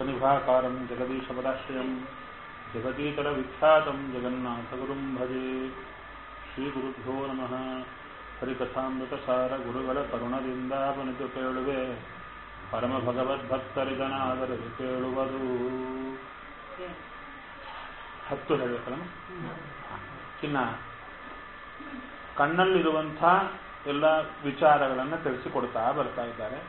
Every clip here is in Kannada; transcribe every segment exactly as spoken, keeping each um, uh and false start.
सर्वनिभाकारं जगदीशपदाश्रयं जगतीतरविख्यातं जगन्नाथगुरुं भजे श्रीगुरुभ्यो नमः ಹರಿಕಥಾಮೃತಸಾರ ಗುರುಗಳ ಕರುಣದಿಂದಾಪನಿತು ಕೇಳುವೆ ಪರಮ ಭಗವದ್ಭಕ್ತರಿದನಾದರದು ಕೇಳುವುದು. ಹತ್ತು ಹೇಳಬೇಕಲ್ಲ. ಇನ್ನು ಕಣ್ಣಲ್ಲಿರುವಂಥ ಎಲ್ಲ ವಿಚಾರಗಳನ್ನು ತಿಳಿಸಿಕೊಡ್ತಾ ಬರ್ತಾ ಇದ್ದಾರೆ.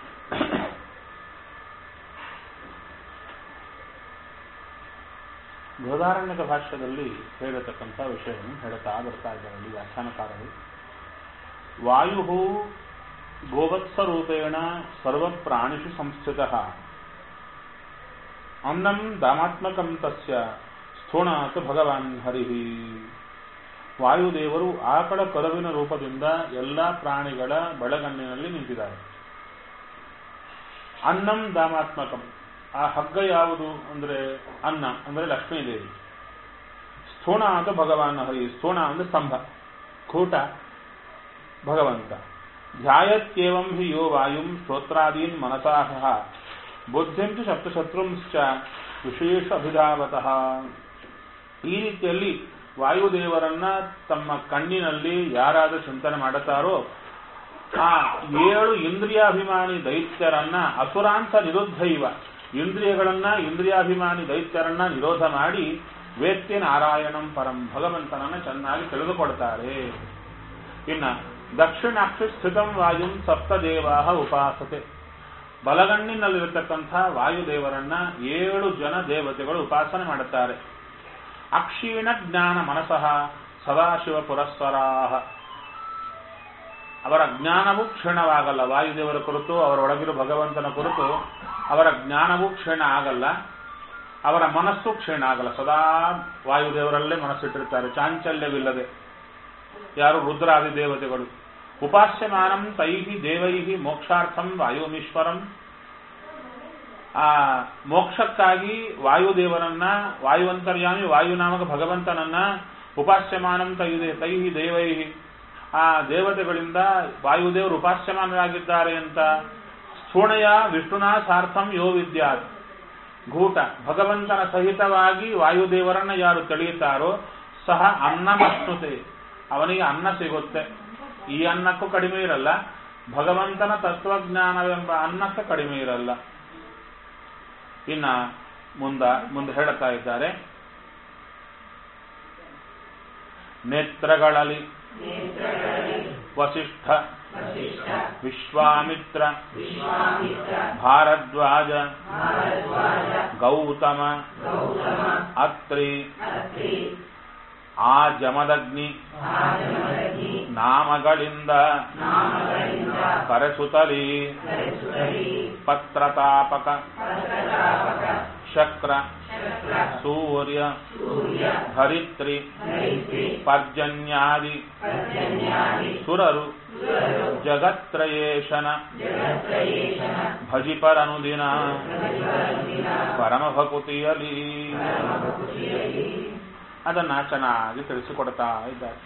ಬೃಹದಾರಣ್ಯಕ ಭಾಷ್ಯದಲ್ಲಿ ಹೇಳತಕ್ಕಂಥ ವಿಷಯವನ್ನು ಹೇಳ್ತಾ ಬರ್ತಾ ಇದ್ದಾರೆ ಈ ವ್ಯಾಖ್ಯಾನಕಾರರು. ವಾಯು ಗೋವತ್ಸರೂಪೇಣ ಸರ್ವಪ್ರಾಣಿಷು ಸಂಸ್ಥಿತಃ ಅನ್ನಂ ದಾಮಾತ್ಮಕಂ ತಸ್ಯ ಸ್ಥೂಣಾತ್ ಭಗವಾನ್ ಹರಿಹಿ. ವಾಯುದೇವರು ಆಕಳ ಕರುವಿನ ರೂಪದಿಂದ ಎಲ್ಲ ಪ್ರಾಣಿಗಳ ಬೆಳಗಣ್ಣಿನಲ್ಲಿ ನಿಂತಿದ್ದಾರೆ. ಅನ್ನಂ ದಾಮಾತ್ಮಕಂ, ಆ ಹಗ್ಗ ಯಾವುದು ಅಂದರೆ ಅನ್ನ ಅಂದರೆ ಲಕ್ಷ್ಮೀದೇವಿ. ಸ್ಥೂಣ ಅಂತ ಭಗವಾನ್ ಹರಿ, ಸ್ಥೂಣ ಅಂದ್ರೆ ಸ್ತಂಭ, ಕೂಟ ಭಗವಂತ. ಧ್ಯಾಯತ್ಯೇವಂ ಹಿ ಯೋ ವಾಯುಂ ಶ್ರೋತ್ರಾದೀನ್ ಮನಸಾಹ ಬುದ್ಧಿಂ ಚ ಸಪ್ತಶತ್ರುಂಶ್ಚ ವಿಶೇಷ ಅಭಿಧಾವತಃ. ಈ ರೀತಿಯಲ್ಲಿ ವಾಯುದೇವರನ್ನ ತಮ್ಮ ಕಣ್ಣಿನಲ್ಲಿ ಯಾರಾದರೂ ಚಿಂತನೆ ಮಾಡುತ್ತಾರೋ ಆ ಏಳು ಇಂದ್ರಿಯಾಭಿಮಾನಿ ದೈತ್ಯರನ್ನ ಅಸುರಾಂತ ನಿರುದ್ಧೈವ, ಇಂದ್ರಿಯಗಳನ್ನ ಇಂದ್ರಿಯಾಭಿಮಾನಿ ದೈತ್ಯರನ್ನ ನಿರೋಧ ಮಾಡಿ ವೇತ್ಯ ನಾರಾಯಣಂ ಪರಂ, ಭಗವಂತನನ್ನ ಚೆನ್ನಾಗಿ ತಿಳಿದುಕೊಡ್ತಾರೆ. ಇನ್ನ ದಕ್ಷಿಣಾಕ್ಷಿ ಸ್ಥಿತಂ ವಾಯುಂ ಸಪ್ತದೇವಾ ಉಪಾಸತೆ. ಬಲಗಣ್ಣಿನಲ್ಲಿರತಕ್ಕಂಥ ವಾಯುದೇವರನ್ನ ಏಳು ಜನ ದೇವತೆಗಳು ಉಪಾಸನೆ ಮಾಡುತ್ತಾರೆ. ಅಕ್ಷೀಣ ಜ್ಞಾನ ಮನಸಃ ಸದಾಶಿವ ಪುರಸ್ಸರಾಹ. ಅವರ ಜ್ಞಾನವೂ ಕ್ಷೀಣವಾಗಲ್ಲ. ವಾಯುದೇವರ ಕುರಿತು ಅವರೊಳಗಿರುವ ಭಗವಂತನ ಕುರಿತು ಅವರ ಜ್ಞಾನವೂ ಕ್ಷೀಣ ಆಗಲ್ಲ, ಅವರ ಮನಸ್ಸು ಕ್ಷೀಣ ಆಗಲ್ಲ. ಸದಾ ವಾಯುದೇವರಲ್ಲೇ ಮನಸ್ಸಿಟ್ಟಿರ್ತಾರೆ, ಚಾಂಚಲ್ಯವಿಲ್ಲದೆ. ಯಾರು? ರುದ್ರಾದಿ ದೇವತೆಗಳು. ಉಪಾಸ್ಯಮಾನಂ ತೈಹಿ ದೇವೈಹಿ ಮೋಕ್ಷಾರ್ಥಂ ವಾಯುಮೀಶ್ವರಂ. ಆ ಮೋಕ್ಷಕ್ಕಾಗಿ ವಾಯುದೇವರನ್ನ, ವಾಯುವಂತರ್ಯಾಮಿ ವಾಯುನಾಮಕ ಭಗವಂತನನ್ನ ಉಪಾಸ್ಯಮಾನಂ ತೈಹಿ ತೈಹಿ ದೇವೈಹಿ, ಆ ದೇವತೆಗಳಿಂದ ವಾಯುದೇವರು ಉಪಾಸ್ಯಮಾನರಾಗಿದ್ದಾರೆ ಅಂತ. ಸ್ಥೂಣಯ ವಿಷ್ಣುನಾ ಸಾರ್ಥಂ ಯೋ ವಿದ್ಯಾತ್. ಘೂಟ ಭಗವಂತನ ಸಹಿತವಾಗಿ ವಾಯುದೇವರನ್ನ ಯಾರು ತಿಳಿಯುತ್ತಾರೋ ಸಹ ಅನ್ನಮಶ್ನುತೆ, ಅವನಿಗೆ ಅನ್ನ ಸಿಗುತ್ತೆ. ಈ ಅನ್ನಕ್ಕೂ ಕಡಿಮೆ ಇರಲ್ಲ, ಭಗವಂತನ ತತ್ವಜ್ಞಾನವೆಂಬ ಅನ್ನಕ್ಕೆ ಕಡಿಮೆ ಇರಲ್ಲ. ಇನ್ನ ಮುಂದ ಮುಂದೆ ಹೇಳುತ್ತಾ ಇದ್ದಾರೆ, ನೇತ್ರಗಳಲ್ಲಿ ವಸಿಷ್ಠ, ವಿಶ್ವಾಮಿತ್ರ, ಭಾರದ್ವಾಜ, ಗೌತಮ, ಅತ್ರಿ, ಆ ಜಮದಗ್ನಿ ನಾಮಗಳಿಂದ ಕರೆಸುತ್ತಲೀ ಪತ್ರತಾಪಕ, ಶಕ್ರ, ಸೂರ್ಯ, ಧರಿತ್ರಿ, ಪರ್ಜನ್ಯಾದಿ ಸುರರು ಜಗತ್ರಯೇಶನ ಭಜಿಪರನುದಿನ ಪರಮಭಕುತಿಯಲಿ. ಅದನ್ನ ಚೆನ್ನಾಗಿ ತಿಳಿಸಿಕೊಡ್ತಾ ಇದ್ದಾರೆ.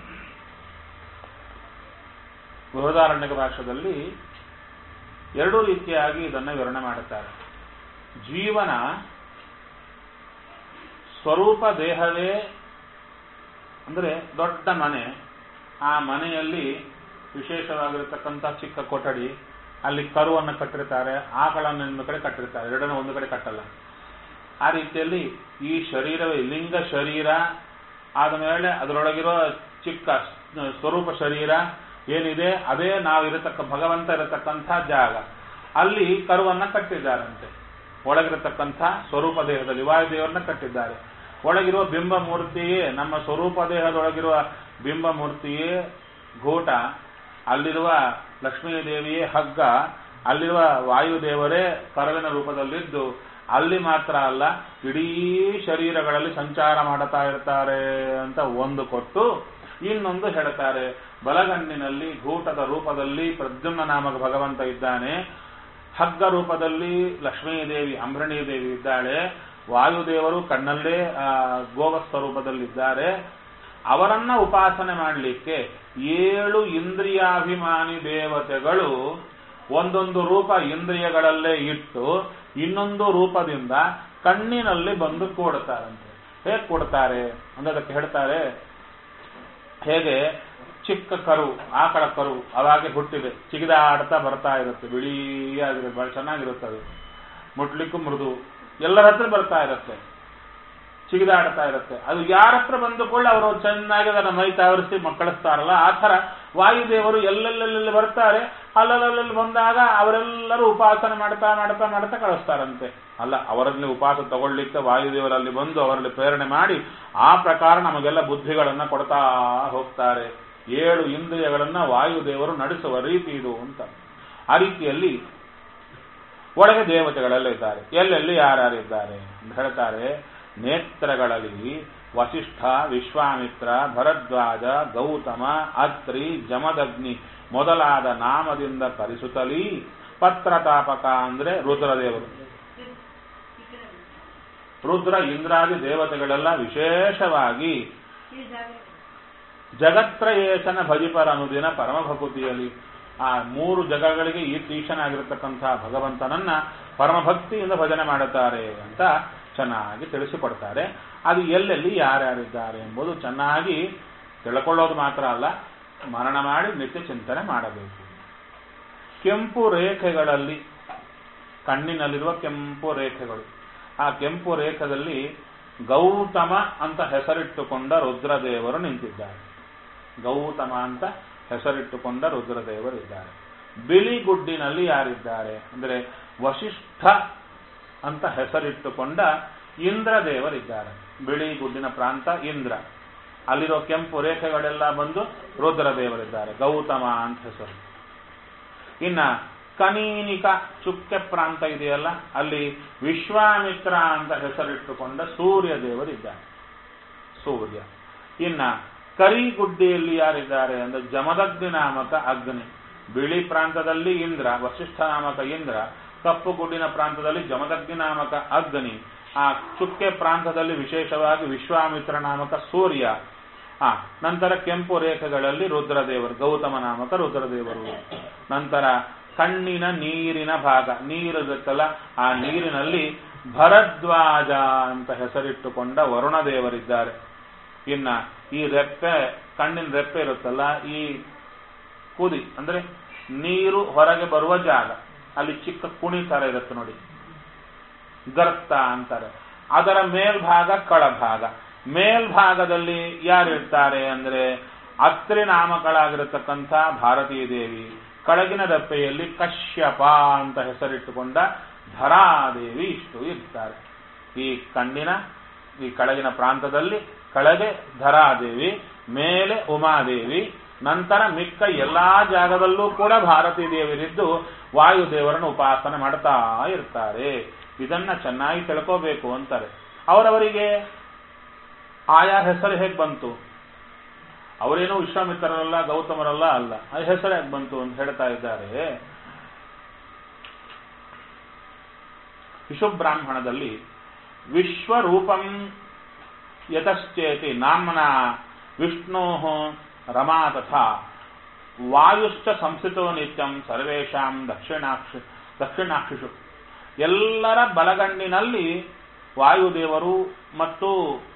ಬೃಹದಾರಣ್ಯಕ ಭಾಷೆಯಲ್ಲಿ ಎರಡೂ ರೀತಿಯಾಗಿ ಇದನ್ನು ವಿವರಣೆ ಮಾಡುತ್ತಾರೆ. ಜೀವನ ಸ್ವರೂಪ ದೇಹವೇ ಅಂದರೆ ದೊಡ್ಡ ಮನೆ, ಆ ಮನೆಯಲ್ಲಿ ವಿಶೇಷವಾಗಿರತಕ್ಕಂಥ ಚಿಕ್ಕ ಕೊಠಡಿ, ಅಲ್ಲಿ ಕರುವನ್ನು ಕಟ್ಟಿರ್ತಾರೆ, ಆಕಳನ್ನು ಒಂದು ಕಡೆ ಕಟ್ಟಿರ್ತಾರೆ, ಎರಡನ್ನು ಒಂದು ಕಡೆ ಕಟ್ಟಲ್ಲ. ಆ ರೀತಿಯಲ್ಲಿ ಈ ಶರೀರವೇ ಲಿಂಗ ಶರೀರ ಆದ ಮೇಲೆ ಅದರೊಳಗಿರೋ ಚಿಕ್ಕ ಸ್ವರೂಪ ಶರೀರ ಏನಿದೆ ಅದೇ ನಾವು ಇರತಕ್ಕ ಭಗವಂತ ಇರತಕ್ಕಂಥ ಜಾಗ. ಅಲ್ಲಿ ಕರುವನ್ನ ಕಟ್ಟಿದ್ದಾರಂತೆ. ಒಳಗಿರತಕ್ಕಂಥ ಸ್ವರೂಪ ದೇಹದಲ್ಲಿ ವಾಯುದೇವರನ್ನ ಕಟ್ಟಿದ್ದಾರೆ. ಒಳಗಿರುವ ಬಿಂಬ ಮೂರ್ತಿಯೇ, ನಮ್ಮ ಸ್ವರೂಪ ದೇಹದೊಳಗಿರುವ ಬಿಂಬ ಮೂರ್ತಿಯೇ ಘೂಟ, ಅಲ್ಲಿರುವ ಲಕ್ಷ್ಮೀದೇವಿಯೇ ಹಗ್ಗ, ಅಲ್ಲಿರುವ ವಾಯುದೇವರೇ ಕರುವಿನ ರೂಪದಲ್ಲಿದ್ದು ಅಲ್ಲಿ ಮಾತ್ರ ಅಲ್ಲ ಇಡೀ ಶರೀರಗಳಲ್ಲಿ ಸಂಚಾರ ಮಾಡುತ್ತಾ ಇರ್ತಾರೆ ಅಂತ ಒಂದು ಕೊಟ್ಟು, ಇನ್ನೊಂದು ಹೇಳ್ತಾರೆ ಬಲಗಣ್ಣಿನಲ್ಲಿ ಘೂಟದ ರೂಪದಲ್ಲಿ ಪ್ರದ್ಯುಮ್ನ ನಾಮಕ ಭಗವಂತ ಇದ್ದಾನೆ, ಹಗ್ಗ ರೂಪದಲ್ಲಿ ಲಕ್ಷ್ಮೀದೇವಿ ಅಂಬರಣೀ ದೇವಿ ಇದ್ದಾಳೆ, ವಾಯುದೇವರು ಕಣ್ಣಲ್ಲೇ ಗೋವತ್ಸ ರೂಪದಲ್ಲಿದ್ದಾರೆ. ಅವರನ್ನ ಉಪಾಸನೆ ಮಾಡಲಿಕ್ಕೆ ಏಳು ಇಂದ್ರಿಯಾಭಿಮಾನಿ ದೇವತೆಗಳು ಒಂದೊಂದು ರೂಪ ಇಂದ್ರಿಯಗಳಲ್ಲೇ ಇಟ್ಟು ಇನ್ನೊಂದು ರೂಪದಿಂದ ಕಣ್ಣಿನಲ್ಲಿ ಬಂದು ಕೂಡುತ್ತಾರಂತೆ. ಹೇಗೆ ಕೂಡ್ತಾರೆ ಅಂದ್ರೆ ಅದಕ್ಕೆ ಹೇಳ್ತಾರೆ, ಹೇಗೆ ಚಿಕ್ಕ ಕರು, ಆಕಳ ಕರು ಅವಾಗೆ ಹುಟ್ಟಿದೆ, ಚಿಗಿದಾಡ್ತಾ ಬರ್ತಾ ಇರುತ್ತೆ, ಬಿಳಿಯಾಗಿರುತ್ತೆ, ಬಹಳ ಚೆನ್ನಾಗಿರುತ್ತೆ, ಅದು ಮುಟ್ಲಿಕ್ಕೂ ಮೃದು, ಎಲ್ಲರ ಹತ್ರ ಬರ್ತಾ ಇರುತ್ತೆ, ಚಿಗಿದಾಡ್ತಾ ಇರುತ್ತೆ. ಅದು ಯಾರ ಹತ್ರ ಬಂದು ಕೂಡ ಅವರು ಚೆನ್ನಾಗಿ ಅದನ್ನು ಮೈ ತಾವರಿಸಿ ಮಕ್ಕಳಿಸ್ತಾರಲ್ಲ, ಆ ಥರ ವಾಯುದೇವರು ಎಲ್ಲೆಲ್ಲೆಲ್ಲಿ ಬರ್ತಾರೆ, ಅಲ್ಲಲ್ಲಿ ಬಂದಾಗ ಅವರೆಲ್ಲರೂ ಉಪಾಸನೆ ಮಾಡ್ತಾ ಮಾಡ್ತಾ ಮಾಡ್ತಾ ಕಳಿಸ್ತಾರಂತೆ. ಅಲ್ಲ, ಅವರಲ್ಲಿ ಉಪವಾಸ ತಗೊಳ್ಳಿಕ್ಕೆ ವಾಯುದೇವರಲ್ಲಿ ಬಂದು ಅವರಲ್ಲಿ ಪ್ರೇರಣೆ ಮಾಡಿ ಆ ಪ್ರಕಾರ ನಮಗೆಲ್ಲ ಬುದ್ಧಿಗಳನ್ನ ಕೊಡ್ತಾ ಹೋಗ್ತಾರೆ. ಏಳು ಇಂದ್ರಿಯಗಳನ್ನ ವಾಯುದೇವರು ನಡೆಸುವ ರೀತಿ ಇದು ಅಂತ. ಆ ರೀತಿಯಲ್ಲಿ ಒಳಗೆ ದೇವತೆಗಳೆಲ್ಲ ಇದ್ದಾರೆ. ಎಲ್ಲೆಲ್ಲಿ ಯಾರ್ಯಾರಿದ್ದಾರೆ ಅಂತ ಹೇಳ್ತಾರೆ. ನೇತ್ರಗಳಲ್ಲಿ ವಸಿಷ್ಠ, ವಿಶ್ವಾಮಿತ್ರ, ಭರದ್ವಾಜ, ಗೌತಮ, ಅತ್ರಿ, ಜಮದಗ್ನಿ ಮೊದಲಾದ ನಾಮದಿಂದ ಕರೆಸುತ್ತಲೀ ಪತ್ರತಾಪಕ ಅಂದ್ರೆ ರುದ್ರದೇವರು. ರುದ್ರ ಇಂದ್ರಾದಿ ದೇವತೆಗಳೆಲ್ಲ ವಿಶೇಷವಾಗಿ ಜಗತ್ರಯೇಶನ ಭಜಿಪರ ಅನುದಿನ ಪರಮಭಕುತಿಯಲ್ಲಿ ಆ ಮೂರು ಜಗಗಳಿಗೆ ಈಶನಾಗಿರತಕ್ಕಂತಹ ಭಗವಂತನನ್ನ ಪರಮಭಕ್ತಿಯಿಂದ ಭಜನೆ ಮಾಡುತ್ತಾರೆ ಅಂತ ಚೆನ್ನಾಗಿ ತಿಳಿಸಿಕೊಡ್ತಾರೆ. ಅದು ಎಲ್ಲೆಲ್ಲಿ ಯಾರ್ಯಾರಿದ್ದಾರೆ ಎಂಬುದು ಚೆನ್ನಾಗಿ ತಿಳ್ಕೊಳ್ಳೋದು ಮಾತ್ರ ಅಲ್ಲ, ಮರಣ ಮಾಡಿ ನಿತ್ಯ ಚಿಂತನೆ ಮಾಡಬೇಕು. ಕೆಂಪು ರೇಖೆಗಳಲ್ಲಿ, ಕಣ್ಣಿನಲ್ಲಿರುವ ಕೆಂಪು ರೇಖೆಗಳು, ಆ ಕೆಂಪು ರೇಖೆಯಲ್ಲಿ ಗೌತಮ ಅಂತ ಹೆಸರಿಟ್ಟುಕೊಂಡ ರುದ್ರದೇವರು ನಿಂತಿದ್ದಾರೆ. ಗೌತಮ ಅಂತ ಹೆಸರಿಟ್ಟುಕೊಂಡ ರುದ್ರದೇವರು ಇದ್ದಾರೆ. ಬಿಳಿ ಗುಡ್ಡಿನಲ್ಲಿ ಯಾರಿದ್ದಾರೆ ಅಂದರೆ ವಸಿಷ್ಠ ಅಂತ ಹೆಸರಿಟ್ಟುಕೊಂಡ ಇಂದ್ರದೇವರಿದ್ದಾರೆ. ಬಿಳಿ ಗುಡ್ಡಿನ ಪ್ರಾಂತ ಇಂದ್ರ, ಅಲ್ಲಿರೋ ಕೆಂಪು ರೇಖೆಗಳೆಲ್ಲ ಬಂದು ರುದ್ರದೇವರಿದ್ದಾರೆ, ಗೌತಮ ಅಂತ ಹೆಸರು. ಇನ್ನ ಕನೀನಿಕ ಚುಕ್ಕೆ ಪ್ರಾಂತ ಇದೆಯಲ್ಲ, ಅಲ್ಲಿ ವಿಶ್ವಾಮಿತ್ರ ಅಂತ ಹೆಸರಿಟ್ಟುಕೊಂಡ ಸೂರ್ಯ ದೇವರಿದ್ದಾರೆ, ಸೂರ್ಯ. ಇನ್ನ ಕರಿಗುಡ್ಡಿಯಲ್ಲಿ ಯಾರಿದ್ದಾರೆ ಅಂದ್ರೆ ಜಮದಗ್ನಿ ನಾಮಕ ಅಗ್ನಿ. ಬಿಳಿ ಪ್ರಾಂತದಲ್ಲಿ ಇಂದ್ರ, ವಸಿಷ್ಠ ನಾಮಕ ಇಂದ್ರ, ಕಪ್ಪು ಗುಡ್ಡಿನ ಪ್ರಾಂತದಲ್ಲಿ ಜಮದಗ್ನಿ ನಾಮಕ ಅಗ್ನಿ, ಆ ಚುಕ್ಕೆ ಪ್ರಾಂತದಲ್ಲಿ ವಿಶೇಷವಾಗಿ ವಿಶ್ವಾಮಿತ್ರ ನಾಮಕ ಸೂರ್ಯ. ಆ ನಂತರ ಕೆಂಪು ರೇಖೆಗಳಲ್ಲಿ ರುದ್ರದೇವರು, ಗೌತಮ ನಾಮಕ ರುದ್ರದೇವರು. ನಂತರ ಕಣ್ಣಿನ ನೀರಿನ ಭಾಗ, ನೀರಿರುತ್ತಲ್ಲ, ಆ ನೀರಿನಲ್ಲಿ ಭರದ್ವಾಜ ಅಂತ ಹೆಸರಿಟ್ಟುಕೊಂಡ ವರುಣದೇವರಿದ್ದಾರೆ. ಇನ್ನ ಈ ರೆಪ್ಪೆ, ಕಣ್ಣಿನ ರೆಪ್ಪೆ ಇರುತ್ತಲ್ಲ, ಈ ಕುದಿ ಅಂದ್ರೆ ನೀರು ಹೊರಗೆ ಬರುವ ಜಾಗ, ಅಲ್ಲಿ ಚಿಕ್ಕ ಕುಣಿ ತರ ಇರುತ್ತೆ ನೋಡಿ, ಗರ್ತ ಅಂತಾರೆ. ಅದರ ಮೇಲ್ಭಾಗ ಕಳಭಾಗ. ಮೇಲ್ಭಾಗದಲ್ಲಿ ಯಾರಿರ್ತಾರೆ ಅಂದ್ರೆ ಅತ್ರಿ ನಾಮಕಳಾಗಿರತಕ್ಕಂಥ ಭಾರತೀ ದೇವಿ. ಕೆಳಗಿನ ರೆಪ್ಪೆಯಲ್ಲಿ ಕಶ್ಯಪ ಅಂತ ಹೆಸರಿಟ್ಟುಕೊಂಡ ಧರಾದೇವಿ ಇಷ್ಟು ಇರ್ತಾರೆ. ಈ ಕಣ್ಣಿನ ಈ ಕೆಳಗಿನ ಪ್ರಾಂತದಲ್ಲಿ ಕೆಳಗೆ ಧರಾದೇವಿ, ಮೇಲೆ ಉಮಾದೇವಿ, ನಂತರ ಮಿಕ್ಕ ಎಲ್ಲಾ ಜಾಗದಲ್ಲೂ ಕೂಡ ಭಾರತೀ ದೇವರಿದ್ದು ವಾಯುದೇವರನ್ನು ಉಪಾಸನೆ ಮಾಡ್ತಾ ಇರ್ತಾರೆ. ಇದನ್ನ ಚೆನ್ನಾಗಿ ತಿಳ್ಕೋಬೇಕು ಅಂತಾರೆ. ಅವರವರಿಗೆ ಆಯಾ ಹೆಸರು ಹೇಗೆ ಬಂತು, ಅವರೇನು ವಿಶ್ವಾಮಿತ್ರರಲ್ಲ, ಗೌತಮರಲ್ಲ ಅಲ್ಲ, ಆ ಹೆಸರು ಹೇಗೆ ಬಂತು ಅಂತ ಹೇಳ್ತಾ ಇದ್ದಾರೆ. ವಿಶ್ವಬ್ರಾಹ್ಮಣದಲ್ಲಿ ವಿಶ್ವರೂಪಂ ಯತಶ್ಚೇತಿ ನಾಮ್ನ ವಿಷ್ಣೋ ರಮಾ ತಥಾ ವಾಯುಶ್ಚ ಸಂಸ್ಥಿತೋ ನಿತ್ಯಂ ಸರ್ವೇಷಾಂ ದಕ್ಷಿಣಾಕ್ಷಿ ದಕ್ಷಿಣಾಕ್ಷಿಷು. ಎಲ್ಲರ ಬಲಗಣ್ಣಿನಲ್ಲಿ ವಾಯುದೇವರು ಮತ್ತು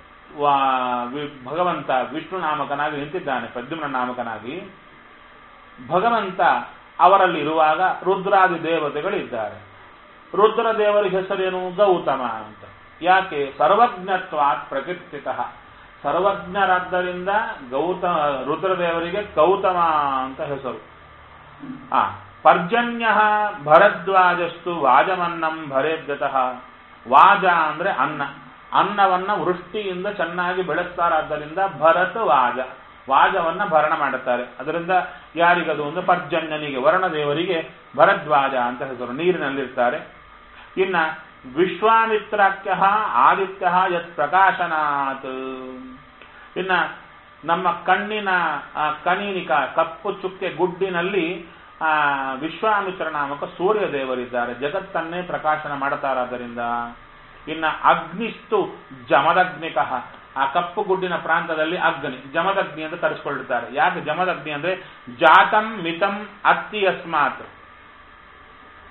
ಭಗವಂತ ವಿಷ್ಣು ನಾಮಕನಾಗಿ ನಿಂತಿದ್ದಾನೆ, ಪ್ರದ್ಯುಮ್ನ ನಾಮಕನಾಗಿ. ಭಗವಂತ ಅವರಲ್ಲಿ ಇರುವಾಗ ರುದ್ರಾದಿ ದೇವತೆಗಳಿದ್ದಾರೆ. ರುದ್ರ ದೇವರ ಹೆಸರೇನು? ಗೌತಮ ಅಂತ. ಯಾಕೆ? ಸರ್ವಜ್ಞತ್ವಾತ್ ಪ್ರಕೀರ್ತಿತಃ. ಸರ್ವಜ್ಞರಾದ್ದರಿಂದ ಗೌತಮ ರುದ್ರದೇವರಿಗೆ ಗೌತಮ ಅಂತ ಹೆಸರು. ಆ ಪರ್ಜನ್ಯ ಭರದ್ವಾಜಸ್ತು ವಾಜಮನ್ನಂ ಭರೇದ್ಯತಃ. ವಾಜ ಅಂದ್ರೆ ಅನ್ನ, ಅನ್ನವನ್ನ ವೃಷ್ಟಿಯಿಂದ ಚೆನ್ನಾಗಿ ಬೆಳೆಸ್ತಾರಾದ್ದರಿಂದ ಭರತ್ ವಾಜ, ವಾಜವನ್ನ ಭರಣ ಮಾಡುತ್ತಾರೆ. ಅದರಿಂದ ಯಾರಿಗದು ಅಂದ್ರೆ ಪರ್ಜನ್ಯನಿಗೆ, ವರುಣದೇವರಿಗೆ ಭರದ್ವಾಜ ಅಂತ ಹೆಸರು. ನೀರಿನಲ್ಲಿರ್ತಾರೆ. ಇನ್ನ ವಿಶ್ವಾಮಿತ್ರಾಖ್ಯ ಆದಿತ್ಯ ಯತ್ ಪ್ರಕಾಶನಾತ್. ಇನ್ನ ನಮ್ಮ ಕಣ್ಣಿನ ಕನೀನಿಕ ಕಪ್ಪು ಚುಕ್ಕೆ ಗುಡ್ಡಿನಲ್ಲಿ ಆ ವಿಶ್ವಾಮಿತ್ರ ನಾಮಕ ಸೂರ್ಯ ದೇವರಿದ್ದಾರೆ, ಜಗತ್ತನ್ನೇ ಪ್ರಕಾಶನ ಮಾಡುತ್ತಾರಾದ್ದರಿಂದ. ಇನ್ನ ಅಗ್ನಿಸ್ತು ಜಮದಗ್ನಿಕ. ಆ ಕಪ್ಪು ಗುಡ್ಡಿನ ಪ್ರಾಂತದಲ್ಲಿ ಅಗ್ನಿ, ಜಮದಗ್ನಿ ಅಂತ ಕರೆಸ್ಕೊಂಡಿರ್ತಾರೆ. ಯಾಕೆ ಜಮದಗ್ನಿ ಅಂದ್ರೆ ಜಾತಂ ಮಿತಂ ಅತ್ತಿ ಯಸ್ಮಾತ್.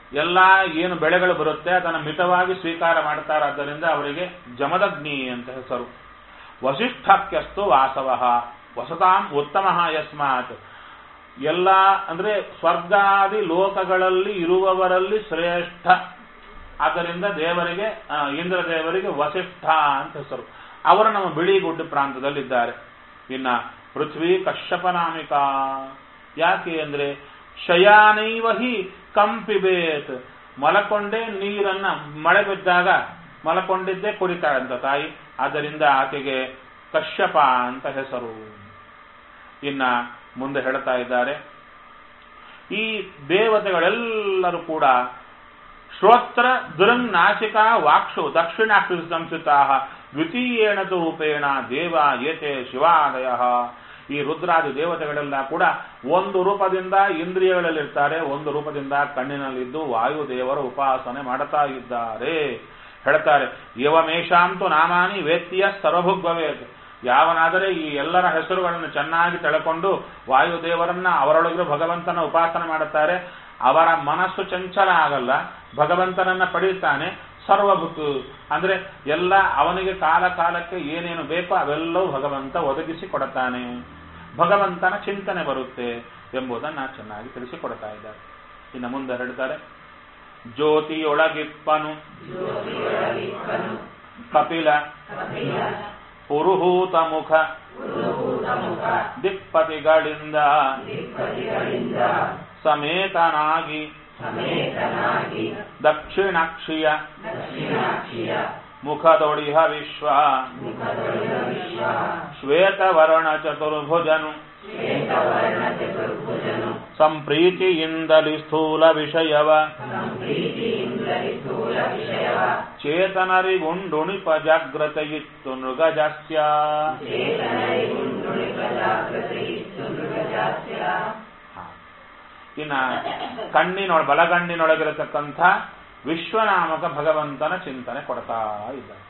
ಎಲ್ಲ ಏನು ಬೆಳೆಗಳು ಬರುತ್ತೆ ಅದನ್ನು ಮಿತವಾಗಿ ಸ್ವೀಕಾರ ಮಾಡ್ತಾರಾದ್ದರಿಂದ ಅವರಿಗೆ ಜಮದಗ್ನಿ ಅಂತ ಹೆಸರು. ವಸಿಷ್ಠಕ್ಯಸ್ತು ವಾಸವ ವಸತಾಂ ಉತ್ತಮ ಯಸ್ಮಾತ್, ಎಲ್ಲ ಅಂದ್ರೆ ಸ್ವರ್ಗಾದಿ ಲೋಕಗಳಲ್ಲಿ ಇರುವವರಲ್ಲಿ ಶ್ರೇಷ್ಠ. ಆದ್ದರಿಂದ ದೇವರಿಗೆ ಇಂದ್ರ ದೇವರಿಗೆ ವಸಿಷ್ಠ ಅಂತ ಹೆಸರು. ಅವರು ನಮ್ಮ ಬಿಳಿಗುಡ್ಡು ಪ್ರಾಂತದಲ್ಲಿದ್ದಾರೆ. ಇನ್ನ ಪೃಥ್ವಿ ಕಶ್ಯಪನಾಮಿಕಾ, ಯಾಕೆ ಅಂದ್ರೆ ಶಯಾನೈವ ಹಿ ಕಂಪಿಬೇತ್, ಮಲಕೊಂಡೇ ನೀರನ್ನ ಮಳೆ ಬಿದ್ದಾಗ ಮಲಕೊಂಡಿದ್ದೇ ಕುಡಿತಾಳಂತ ತಾಯಿ, ಆದ್ದರಿಂದ ಆಕೆಗೆ ಕಶ್ಯಪ ಅಂತ ಹೆಸರು. ಇನ್ನ ಮುಂದೆ ಹೇಳ್ತಾ ಇದ್ದಾರೆ, ಈ ದೇವತೆಗಳೆಲ್ಲರೂ ಕೂಡ ಶ್ರೋತ್ರ ದುರಂಗ್ ನಾಸಿಕಾ ವಾಕ್ಷು ದಕ್ಷಿಣಾಕ್ಷಿ ಸಂಸ್ಥಿತಾ ದ್ವಿತೀಯೇಣ ತು ರೂಪೇಣ ದೇವ ಏತೆ ಶಿವಾದಯ. ಈ ರುದ್ರಾದಿ ದೇವತೆಗಳೆಲ್ಲ ಕೂಡ ಒಂದು ರೂಪದಿಂದ ಇಂದ್ರಿಯಗಳಲ್ಲಿರ್ತಾರೆ, ಒಂದು ರೂಪದಿಂದ ಕಣ್ಣಿನಲ್ಲಿದ್ದು ವಾಯುದೇವರ ಉಪಾಸನೆ ಮಾಡುತ್ತಾ ಇದ್ದಾರೆ. ಹೇಳ್ತಾರೆ, ಯವಮೇಶಾಂತು ನಾಮಾನಿ ವೇತ್ಯ ಸರ್ವಭುಗ್ಭವೇತ್. ಯಾವನಾದರೆ ಈ ಎಲ್ಲರ ಹೆಸರುಗಳನ್ನು ಚೆನ್ನಾಗಿ ತಿಳ್ಕೊಂಡು ವಾಯುದೇವರನ್ನ ಅವರೊಳಗಿರೋ ಭಗವಂತನ ಉಪಾಸನೆ ಮಾಡುತ್ತಾರೆ, ಅವರ ಮನಸ್ಸು ಚಂಚಲ ಆಗಲ್ಲ, ಭಗವಂತನನ್ನ ಪಡೆಯುತ್ತಾನೆ. ಸರ್ವಭುಕ್ ಅಂದ್ರೆ ಎಲ್ಲ ಅವನಿಗೆ ಕಾಲ ಕಾಲಕ್ಕೆ ಏನೇನು ಬೇಕೋ ಅವೆಲ್ಲವೂ ಭಗವಂತ ಒದಗಿಸಿ ಕೊಡುತ್ತಾನೆ, ಭಗವಂತನ ಚಿಂತನೆ ಬರುತ್ತೆ ಎಂಬುದನ್ನು ಚೆನ್ನಾಗಿ ತಿಳಿಸಿಕೊಡ್ತಾ ಇದ್ದಾರೆ. ಇನ್ನು ಮುಂದೆ ಹೇಳ್ತಾರೆ, ಜ್ಯೋತಿಯೊಳಗಿಪ್ಪನು ಕಪಿಲ ಪುರುಹೂತ ಮುಖ ದಿಕ್ಪತಿಗಳಿಂದ ಸಮೇತನಾಗಿ ದಕ್ಷಿಣಾಕ್ಷಿಯ ಮುಖದೊಡಿಹ ವಿಶ್ವ ಶ್ವೇತವರ್ಣ ಚತುರ್ಭುಜನು ಸಂಪ್ರೀತಿಯಿಂದಲಿ ಸ್ಥೂಲ ವಿಷಯವ ಚೇತನರಿಗುಂಡುಣಿಪ ಜಾಗ್ರತೆಯಿತ್ತು ನೃಗಜಾಸ್ಯ. ಇನ್ನ ಕಣ್ಣಿನೊಳ ಬಲಗಣ್ಣಿನೊಳಗಿರತಕ್ಕಂಥ ವಿಶ್ವನಾಮಕ ಭಗವಂತನ ಚಿಂತನೆ ಕೊಡ್ತಾ ಇದ್ದಾರೆ.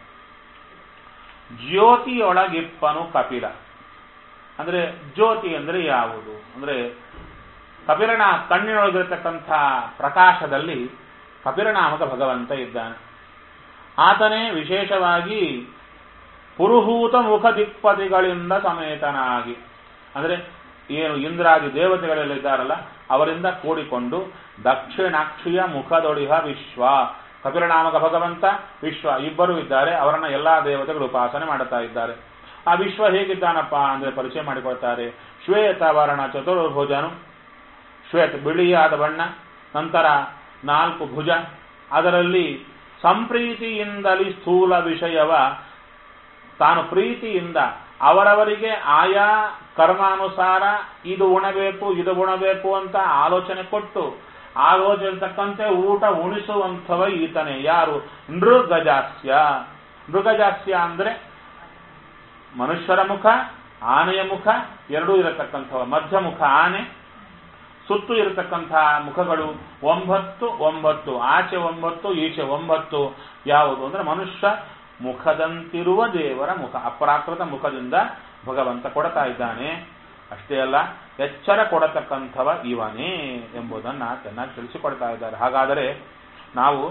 ಜ್ಯೋತಿಯೊಳಗಿಪ್ಪನು ಕಪಿಲ ಅಂದ್ರೆ ಜ್ಯೋತಿ ಅಂದ್ರೆ ಯಾವುದು ಅಂದ್ರೆ ಕಪಿಲನ ಕಣ್ಣಿನೊಳಗಿರತಕ್ಕಂಥ ಪ್ರಕಾಶದಲ್ಲಿ ಕಪಿಲನಾಮಕ ಭಗವಂತ ಇದ್ದಾನೆ. ಆತನೇ ವಿಶೇಷವಾಗಿ ಪುರುಹೂತ ಮುಖ ದಿಕ್ಪತಿಗಳಿಂದ ಸಮೇತನಾಗಿ ಅಂದ್ರೆ ಏನು ಇಂದ್ರಾದಿ ದೇವತೆಗಳಲ್ಲಿದ್ದಾರಲ್ಲ ಅವರಿಂದ ಕೂಡಿಕೊಂಡು ದಕ್ಷಿಣಾಕ್ಷಿಯ ಮುಖದೊಡಿಹ ವಿಶ್ವ, ಕಪಿಲನಾಮಕ ಭಗವಂತ ವಿಶ್ವ ಇಬ್ಬರು ಇದ್ದಾರೆ, ಅವರನ್ನ ಎಲ್ಲಾ ದೇವತೆಗಳು ಉಪಾಸನೆ ಮಾಡುತ್ತಾ ಇದ್ದಾರೆ. ಆ ವಿಶ್ವ ಹೇಗಿದ್ದಾನಪ್ಪ ಅಂದ್ರೆ ಪರಿಚಯ ಮಾಡಿಕೊಳ್ತಾರೆ. ಶ್ವೇತವರ್ಣ ಚತುರ್ಭುಜನು, ಶ್ವೇತ ಬಿಳಿಯಾದ ಬಣ್ಣ, ನಂತರ ನಾಲ್ಕು ಭುಜ, ಅದರಲ್ಲಿ ಸಂಪ್ರೀತಿಯಿಂದಲಿ ಸ್ಥೂಲ ವಿಷಯವ ತಾನು ಪ್ರೀತಿಯಿಂದ ಅವರವರಿಗೆ ಆಯಾ ಕರ್ಮಾನುಸಾರ ಇದು ಉಣಬೇಕು ಇದು ಉಣಬೇಕು ಅಂತ ಆಲೋಚನೆ ಕೊಟ್ಟು ಆಲೋಚನೆ ತಕ್ಕಂತೆ ಊಟ ಉಣಿಸುವಂಥವ ಈತನೇ. ಯಾರು? ನೃಗಜಾಸ್ಯ. ನೃಗಜಾಸ್ಯ ಅಂದ್ರೆ ಮನುಷ್ಯರ ಮುಖ, ಆನೆಯ ಮುಖ ಎರಡೂ ಇರತಕ್ಕಂಥವ. ಮಧ್ಯ ಮುಖ ಆನೆ, ಸುತ್ತು ಇರತಕ್ಕಂತಹ ಮುಖಗಳು ಒಂಬತ್ತು ಒಂಬತ್ತು, ಆಚೆ ಒಂಬತ್ತು ಈಚೆ ಒಂಬತ್ತು. ಯಾವುದು ಅಂದ್ರೆ ಮನುಷ್ಯ ಮುಖದಂತಿರುವ ದೇವರ ಮುಖ, ಅಪ್ರಾಕೃತ ಮುಖದಿಂದ ಭಗವಂತ ಕೊಡ್ತಾ ಇದ್ದಾನೆ. ಅಷ್ಟೇ ಅಲ್ಲ, ಎಚ್ಚರ ಕೊಡತಕ್ಕಂಥವ ಇವನೇ ಎಂಬುದನ್ನ ಚೆನ್ನಾಗಿ ತಿಳಿಸಿಕೊಡ್ತಾ ಇದ್ದಾರೆ. ಹಾಗಾದರೆ ನಾವು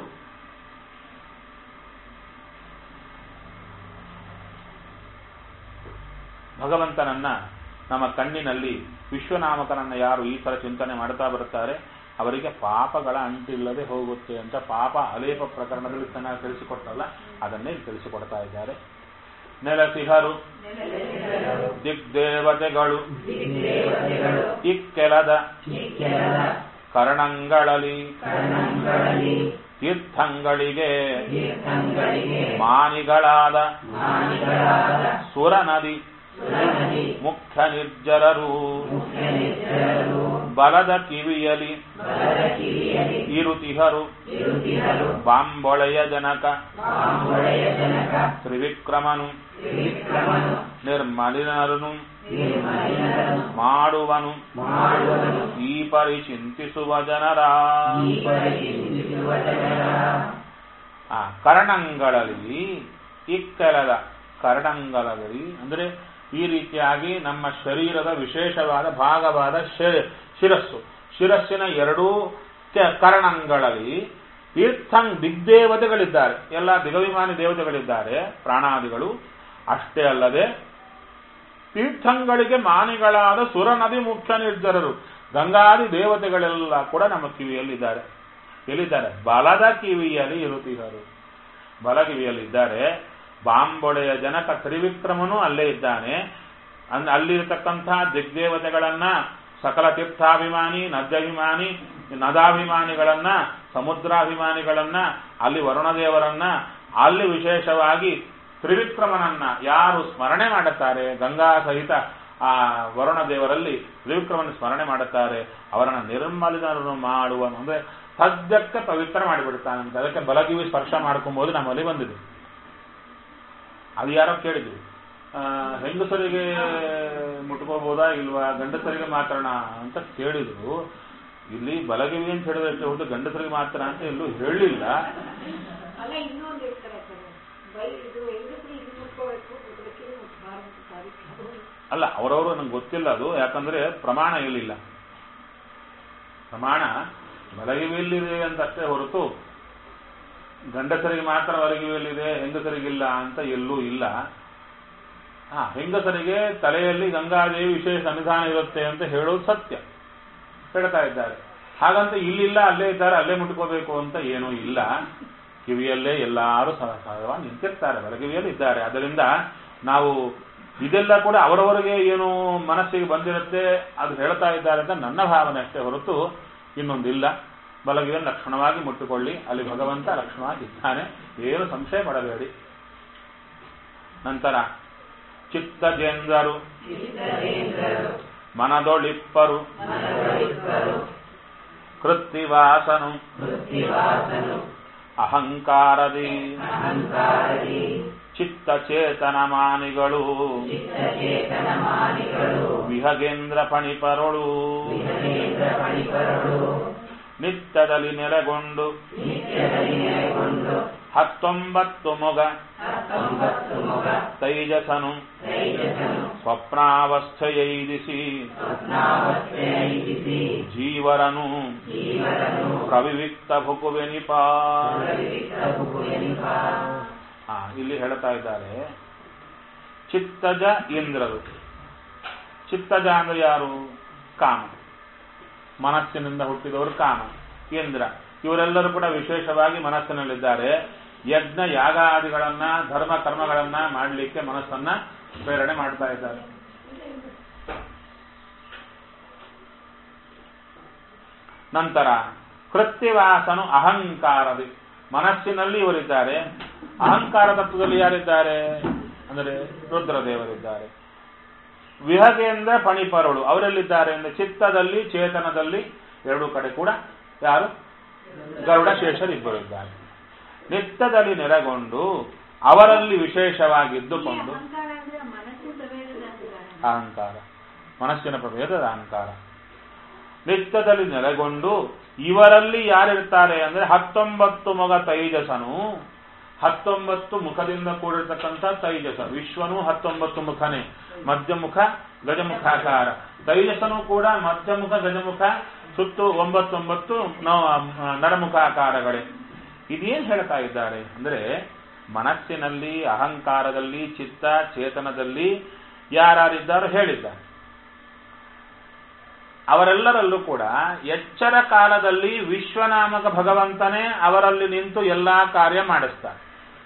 ಭಗವಂತನನ್ನ ನಮ್ಮ ಕಣ್ಣಿನಲ್ಲಿ ವಿಶ್ವನಾಮಕನನ್ನ ಯಾರು ಈ ತರ ಚಿಂತನೆ ಮಾಡ್ತಾ ಬರುತ್ತಾರೆ ಅವರಿಗೆ ಪಾಪಗಳ ಅಂಟಿಲ್ಲದೆ ಹೋಗುತ್ತೆ ಅಂತ ಪಾಪ ಅಲೇಪ ಪ್ರಕರಣದಲ್ಲಿ ಚೆನ್ನಾಗಿ ತಿಳಿಸಿಕೊಟ್ಟಲ್ಲ, ಅದನ್ನೇ ತಿಳಿಸಿಕೊಡ್ತಾ ಇದ್ದಾರೆ. ನೆಲಸಿಹರು ದಿಗ್ದೇವತೆಗಳು ಇಕ್ಕೆಲದ ಕರ್ಣಂಗಳಲ್ಲಿ ತೀರ್ಥಂಗಳಿಗೆ ಮಾನಿಗಳಾದ ಸುರನದಿ ಮುಖ್ಯ ನಿರ್ಜರರು ಬಲದ ಕಿವಿಯಲಿ ಇರುತಿಹರು ಬಾಂಬೊಳೆಯ ಜನಕ ತ್ರಿವಿಕ್ರಮನು ನಿರ್ಮಲಿನರನು ಮಾಡುವನು ಈ ಪರಿ ಚಿಂತಿಸುವ ಜನರ. ಆ ಕರ್ಣಂಗಳಲ್ಲಿ ಇಕ್ಕೆಲದ ಕರ್ಣಂಗಳಲ್ಲಿ ಅಂದ್ರೆ ಈ ರೀತಿಯಾಗಿ ನಮ್ಮ ಶರೀರದ ವಿಶೇಷವಾದ ಭಾಗವಾದ ಶಿರಸ್ಸು, ಶಿರಸ್ಸಿನ ಎರಡೂ ಕರಣಗಳಲ್ಲಿ ತೀರ್ಥಂ ದಿಗ್ದೇವತೆಗಳಿದ್ದಾರೆ, ಎಲ್ಲ ದಿಗವಿಮಾನಿ ದೇವತೆಗಳಿದ್ದಾರೆ ಪ್ರಾಣಾದಿಗಳು. ಅಷ್ಟೇ ಅಲ್ಲದೆ ತೀರ್ಥಂಗಳಿಗೆ ಮಾನಿಗಳಾದ ಸುರ ನದಿ ಮುಖ್ಯ ನಿರ್ಜರರು ಗಂಗಾದಿ ದೇವತೆಗಳೆಲ್ಲ ಕೂಡ ನಮ್ಮ ಕಿವಿಯಲ್ಲಿದ್ದಾರೆ. ಎಲ್ಲಿದ್ದಾರೆ? ಬಲದ ಕಿವಿಯಲ್ಲಿ ಇರುತ್ತಿದ್ದರು. ಬಲ ಕಿವಿಯಲ್ಲಿದ್ದಾರೆ. ಬಾಂಬೊಡೆಯ ಜನಕ ತ್ರಿವಿಕ್ರಮನು ಅಲ್ಲೇ ಇದ್ದಾನೆ. ಅಲ್ಲಿರತಕ್ಕಂತಹ ದಿಗ್ದೇವತೆಗಳನ್ನ, ಸಕಲ ತೀರ್ಥಾಭಿಮಾನಿ, ನದ್ಯಾಭಿಮಾನಿ, ನದಾಭಿಮಾನಿಗಳನ್ನ, ಸಮುದ್ರಾಭಿಮಾನಿಗಳನ್ನ, ಅಲ್ಲಿ ವರುಣದೇವರನ್ನ, ಅಲ್ಲಿ ವಿಶೇಷವಾಗಿ ತ್ರಿವಿಕ್ರಮನನ್ನ ಯಾರು ಸ್ಮರಣೆ ಮಾಡುತ್ತಾರೆ, ಗಂಗಾ ಸಹಿತ ಆ ವರುಣ ದೇವರಲ್ಲಿ ತ್ರಿವಿಕ್ರಮನ ಸ್ಮರಣೆ ಮಾಡುತ್ತಾರೆ, ಅವರನ್ನ ನಿರ್ಮಲಿತರನ್ನು ಮಾಡುವ ಅಂದ್ರೆ ಸದ್ಯಕ್ಕೆ ಪವಿತ್ರ ಮಾಡಿಬಿಡ್ತಾನಂತ. ಅದಕ್ಕೆ ಬಲಗಿವಿ ಸ್ಪರ್ಶ ಮಾಡ್ಕೊಂಬೋದು ನಮ್ಮಲ್ಲಿ ಬಂದಿದೆ. ಅದು ಯಾರೋ ಕೇಳಿದ್ವಿ, ಹೆಂಗಸರಿಗೆ ಮುಟ್ಕೋಬೋದಾ ಇಲ್ವಾ, ಗಂಡಸರಿಗೆ ಮಾತ್ರಣ ಅಂತ ಕೇಳಿದ್ರು. ಇಲ್ಲಿ ಬಲಗಿವಿ ಅಂತ ಹೇಳಿದ್ರೆ ಹೊರತು ಗಂಡಸರಿಗೆ ಮಾತ್ರ ಅಂತ ಎಲ್ಲೂ ಹೇಳಿಲ್ಲ. ಅಲ್ಲ, ಅವರವರು ನಂಗೆ ಗೊತ್ತಿಲ್ಲ ಅದು, ಯಾಕಂದ್ರೆ ಪ್ರಮಾಣ ಇಲ್ಲಿಲ್ಲ. ಪ್ರಮಾಣ ಬಲಗಿವಿಯಲ್ಲಿದೆ ಅಂತ ಅಷ್ಟೇ ಹೊರತು ಗಂಡಸರಿಗೆ ಮಾತ್ರ ಬಲಗಿವಿಯಲ್ಲಿದೆ ಹೆಂಗಸರಿಗಿಲ್ಲ ಅಂತ ಎಲ್ಲೂ ಇಲ್ಲ. ಹಾ, ಹೆಂಗಸರಿಗೆ ತಲೆಯಲ್ಲಿ ಗಂಗಾದೇವಿ ವಿಶೇಷ ಸನ್ನಿಧಾನ ಇರುತ್ತೆ ಅಂತ ಹೇಳೋದು ಸತ್ಯ, ಹೇಳ್ತಾ ಇದ್ದಾರೆ. ಹಾಗಂತ ಇಲ್ಲಿಲ್ಲ, ಅಲ್ಲೇ ಇದ್ದಾರೆ, ಅಲ್ಲೇ ಮುಟ್ಕೋಬೇಕು ಅಂತ ಏನೂ ಇಲ್ಲ. ಕಿವಿಯಲ್ಲೇ ಎಲ್ಲರೂ ಸಹ ನಿಂತಿರ್ತಾರೆ, ಬಲಗಿವಿಯಲ್ಲಿ ಇದ್ದಾರೆ. ಅದರಿಂದ ನಾವು ಇದೆಲ್ಲ ಕೂಡ ಅವರವರಿಗೆ ಏನು ಮನಸ್ಸಿಗೆ ಬಂದಿರುತ್ತೆ ಅದು ಹೇಳ್ತಾ ಇದ್ದಾರೆ ಅಂತ ನನ್ನ ಭಾವನೆ ಅಷ್ಟೇ ಹೊರತು ಇನ್ನೊಂದಿಲ್ಲ. ಬಲಗಿವಿಯನ್ನು ಲಕ್ಷಣವಾಗಿ ಮುಟ್ಟಿಕೊಳ್ಳಿ, ಅಲ್ಲಿ ಭಗವಂತ ಲಕ್ಷಣವಾಗಿ ಇದ್ದಾನೆ, ಏನು ಸಂಶಯ ಪಡಬೇಡಿ. ನಂತರ ಚಿತ್ತಜೇಂದ್ರರು ಮನದೊಳಿಪ್ಪರು ಕೃತ್ತಿವಾಸನು ಅಹಂಕಾರದಿ ಚಿತ್ತಚೇತನ ಮಾನಿಗಳು ವಿಹಗೇಂದ್ರ ಪಣಿಪರೊಳು ನಿತ್ಯದಲ್ಲಿ ನೆಲೆಗೊಂಡು ಹತ್ತೊಂಬತ್ತು ಮೊಗ ತೈಜಸನು ಸ್ವಪ್ನಾವಸ್ಥೆಯೈದಿಸಿ ಜೀವರನು ಪ್ರವಿವಿಕ್ತ ಭುಕುವೆನಿಪ. ಹಾ, ಇಲ್ಲಿ ಹೇಳ್ತಾ ಇದ್ದಾರೆ ಚಿತ್ತಜ ಇಂದ್ರರು. ಚಿತ್ತಜ ಅಂದ್ರೆ ಯಾರು? ಕಾಮ, ಮನಸ್ಸಿನಿಂದ ಹುಟ್ಟಿದವರು ಕಾಮ, ಇಂದ್ರ. ಇವರೆಲ್ಲರೂ ಕೂಡ ವಿಶೇಷವಾಗಿ ಮನಸ್ಸಿನಲ್ಲಿದ್ದಾರೆ. ಯಜ್ಞ ಯಾಗಾದಿಗಳನ್ನ, ಧರ್ಮ ಕರ್ಮಗಳನ್ನ ಮಾಡಲಿಕ್ಕೆ ಮನಸ್ಸನ್ನ ಪ್ರೇರಣೆ ಮಾಡ್ತಾ ಇದ್ದಾರೆ. ನಂತರ ಕೃತ್ಯವಾಸನು ಅಹಂಕಾರದಿ, ಮನಸ್ಸಿನಲ್ಲಿ ಇವರಿದ್ದಾರೆ. ಅಹಂಕಾರ ತತ್ವದಲ್ಲಿ ಯಾರಿದ್ದಾರೆ ಅಂದರೆ ರುದ್ರದೇವರಿದ್ದಾರೆ. ವಿಹಗೇಂದ್ರ ಪಣಿಪರಳು ಅವರೆಲ್ಲಿದ್ದಾರೆ ಅಂದರೆ ಚಿತ್ತದಲ್ಲಿ, ಚೇತನದಲ್ಲಿ ಎರಡೂ ಕಡೆ ಕೂಡ ಯಾರು? ಗರುಡ ಶೇಷರಿಬ್ಬರು ಇದ್ದಾರೆ. ನಿತ್ಯದಲ್ಲಿ ನೆಲೆಗೊಂಡು ಅವರಲ್ಲಿ ವಿಶೇಷವಾಗಿದ್ದುಕೊಂಡು ಅಹಂಕಾರ, ಮನಸ್ಸಿನ ಪ್ರಭೇದದ ಅಹಂಕಾರ. ನಿತ್ಯದಲ್ಲಿ ನೆಲೆಗೊಂಡು ಇವರಲ್ಲಿ ಯಾರಿರ್ತಾರೆ ಅಂದ್ರೆ ಹತ್ತೊಂಬತ್ತು ಮೊಗ ತೈಜಸನು, ಹತ್ತೊಂಬತ್ತು ಮುಖದಿಂದ ಕೂಡಿರ್ತಕ್ಕಂಥ ತೈಜಸ. ವಿಶ್ವನು ಹತ್ತೊಂಬತ್ತು ಮುಖನೇ, ಮಧ್ಯಮುಖ ಗಜಮುಖಾಕಾರ. ತೈಜಸನು ಕೂಡ ಮಧ್ಯಮುಖ ಗಜಮುಖ, ಸುತ್ತು ಒಂಬತ್ತೊಂಬತ್ತು ನರಮುಖಾಕಾರಗಳೇ. ಇದೇನು ಹೇಳ್ತಾ ಇದ್ದಾರೆ ಅಂದ್ರೆ ಮನಸ್ಸಿನಲ್ಲಿ, ಅಹಂಕಾರದಲ್ಲಿ, ಚಿತ್ತ ಚೇತನದಲ್ಲಿ ಯಾರಿದ್ದಾರೋ ಹೇಳಿದ್ದಾರೆ. ಅವರೆಲ್ಲರಲ್ಲೂ ಕೂಡ ಎಚ್ಚರ ಕಾಲದಲ್ಲಿ ವಿಶ್ವನಾಮಕ ಭಗವಂತನೇ ಅವರಲ್ಲಿ ನಿಂತು ಎಲ್ಲಾ ಕಾರ್ಯ ಮಾಡಿಸ್ತಾರೆ.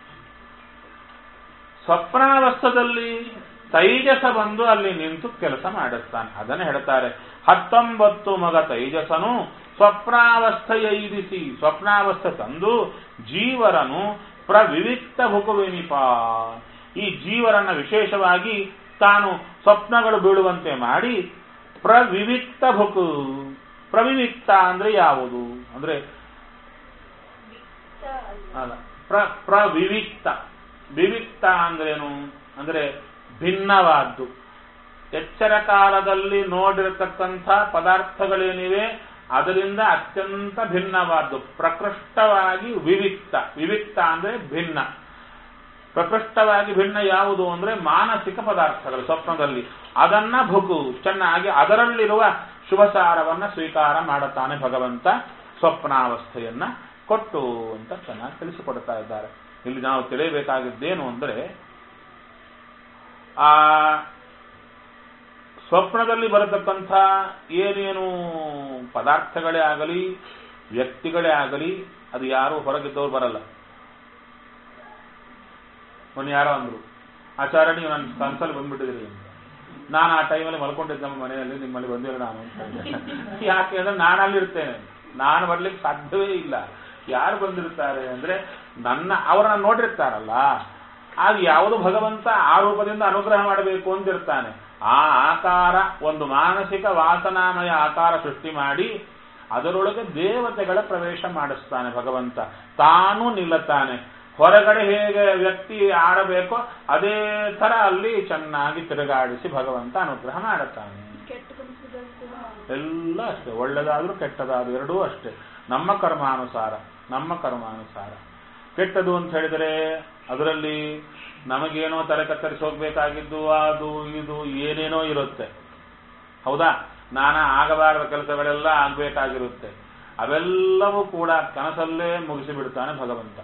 ಸ್ವಪ್ನಾವಸ್ಥದಲ್ಲಿ ತೈಜಸ ಬಂದು ಅಲ್ಲಿ ನಿಂತು ಕೆಲಸ ಮಾಡಿಸ್ತಾನೆ. ಅದನ್ನೇ ಹೇಳ್ತಾರೆ ಹತ್ತೊಂಬತ್ತು ಮಗ ತೈಜಸನು ಸ್ವಪ್ನಾವಸ್ಥೆಯೈದಿಸಿ, ಸ್ವಪ್ನಾವಸ್ಥೆ ತಂದು ಜೀವರನು ಪ್ರವಿವಿಕ್ತ ಭುಕುವೆನಿಪ, ಈ ಜೀವರನ್ನ ವಿಶೇಷವಾಗಿ ತಾನು ಸ್ವಪ್ನಗಳು ಬೀಳುವಂತೆ ಮಾಡಿ ಪ್ರವಿವಿಕ್ತ ಭುಕು. ಪ್ರವಿವಿಕ್ತ ಅಂದ್ರೆ ಯಾವುದು ಅಂದ್ರೆ ಅಲ್ಲ, ಪ್ರ ಪ್ರವಿವಿಕ್ತ. ವಿವಿಕ್ತ ಅಂದ್ರೇನು ಅಂದ್ರೆ ಭಿನ್ನವಾದ್ದು. ಎಚ್ಚರ ಕಾಲದಲ್ಲಿ ನೋಡಿರತಕ್ಕಂಥ ಪದಾರ್ಥಗಳೇನಿವೆ ಅದರಿಂದ ಅತ್ಯಂತ ಭಿನ್ನವಾದ್ದು, ಪ್ರಕೃಷ್ಟವಾಗಿ ವಿವಿಕ್ತ. ವಿವಿಕ್ತ ಅಂದ್ರೆ ಭಿನ್ನ. ಪ್ರಕೃಷ್ಟವಾಗಿ ಭಿನ್ನ ಯಾವುದು ಅಂದ್ರೆ ಮಾನಸಿಕ ಪದಾರ್ಥಗಳು ಸ್ವಪ್ನದಲ್ಲಿ. ಅದನ್ನ ಭುಕು ಚೆನ್ನಾಗಿ ಅದರಲ್ಲಿರುವ ಶುಭಸಾರವನ್ನ ಸ್ವೀಕಾರ ಮಾಡುತ್ತಾನೆ ಭಗವಂತ ಸ್ವಪ್ನಾವಸ್ಥೆಯನ್ನ ಕೊಟ್ಟು ಅಂತ ಚೆನ್ನಾಗಿ ತಿಳಿಸಿಕೊಡ್ತಾ ಇದ್ದಾರೆ. ಇಲ್ಲಿ ನಾವು ತಿಳಿಯಬೇಕಾಗಿದ್ದೇನು ಅಂದರೆ, ಆ ಸ್ವಪ್ನದಲ್ಲಿ ಬರತಕ್ಕಂಥ ಏನೇನು ಪದಾರ್ಥಗಳೇ ಆಗಲಿ ವ್ಯಕ್ತಿಗಳೇ ಆಗಲಿ ಅದು ಯಾರು ಹೊರಗಿದ್ದವ್ರು ಬರಲ್ಲ. ಮೊನ್ನೆ ಯಾರೋ ಅಂದ್ರು, ಆಚಾರ್ಯ ನೀವು ನನ್ನ ಕನ್ಸಲ್ಲಿ ಬಂದ್ಬಿಟ್ಟಿದ್ರಿ ಅಂತ. ನಾನು ಆ ಟೈಮಲ್ಲಿ ಮಲ್ಕೊಂಡಿದ್ದ ನಮ್ಮ ಮನೆಯಲ್ಲಿ, ನಿಮ್ಮಲ್ಲಿ ಬಂದಿಲ್ಲ ನಾನು ಅಂತ. ಯಾಕೆ ಅಂದ್ರೆ ನಾನು ಅಲ್ಲಿರ್ತೇನೆ, ನಾನು ಬರ್ಲಿಕ್ಕೆ ಸಾಧ್ಯವೇ ಇಲ್ಲ. ಯಾರು ಬಂದಿರ್ತಾರೆ ಅಂದ್ರೆ ನನ್ನ ಅವರನ್ನ ನೋಡಿರ್ತಾರಲ್ಲ, ಅದು ಯಾವುದು ಭಗವಂತ ಆ ರೂಪದಿಂದ ಅನುಗ್ರಹ ಮಾಡಬೇಕು ಅಂತಿರ್ತಾನೆ. ಆ ಆಕಾರ ಒಂದು ಮಾನಸಿಕ ವಾಸನಾಮಯ ಆಕಾರ ಸೃಷ್ಟಿ ಮಾಡಿ ಅದರೊಳಗೆ ದೇವತೆಗಳ ಪ್ರವೇಶ ಮಾಡಿಸ್ತಾನೆ ಭಗವಂತ. ತಾನು ನಿಲ್ಲುತ್ತಾನೆ. ಹೊರಗಡೆ ಹೇಗೆ ವ್ಯಕ್ತಿ ಆಡಬೇಕೋ ಅದೇ ತರ ಅಲ್ಲಿ ಚೆನ್ನಾಗಿ ತಿರುಗಾಡಿಸಿ ಭಗವಂತ ಅನುಗ್ರಹ ಮಾಡುತ್ತಾನೆ. ಎಲ್ಲ ಅಷ್ಟೇ, ಒಳ್ಳೆದಾದ್ರೂ ಕೆಟ್ಟದಾದ್ರೂ ಎರಡೂ ಅಷ್ಟೇ, ನಮ್ಮ ಕರ್ಮಾನುಸಾರ ನಮ್ಮ ಕರ್ಮಾನುಸಾರ. ಕೆಟ್ಟದು ಅಂತ ಹೇಳಿದರೆ ಅದರಲ್ಲಿ ನಮಗೇನೋ ತಲೆ ಕತ್ತರಿಸಿ ಹೋಗ್ಬೇಕಾಗಿದ್ದು ಅದು ಇದು ಏನೇನೋ ಇರುತ್ತೆ. ಹೌದಾ? ನಾನಾ ಆಗಬಾರದ ಕೆಲಸಗಳೆಲ್ಲ ಆಗ್ಬೇಕಾಗಿರುತ್ತೆ. ಅವೆಲ್ಲವೂ ಕೂಡ ಕನಸಲ್ಲೇ ಮುಗಿಸಿ ಬಿಡ್ತಾನೆ ಭಗವಂತ.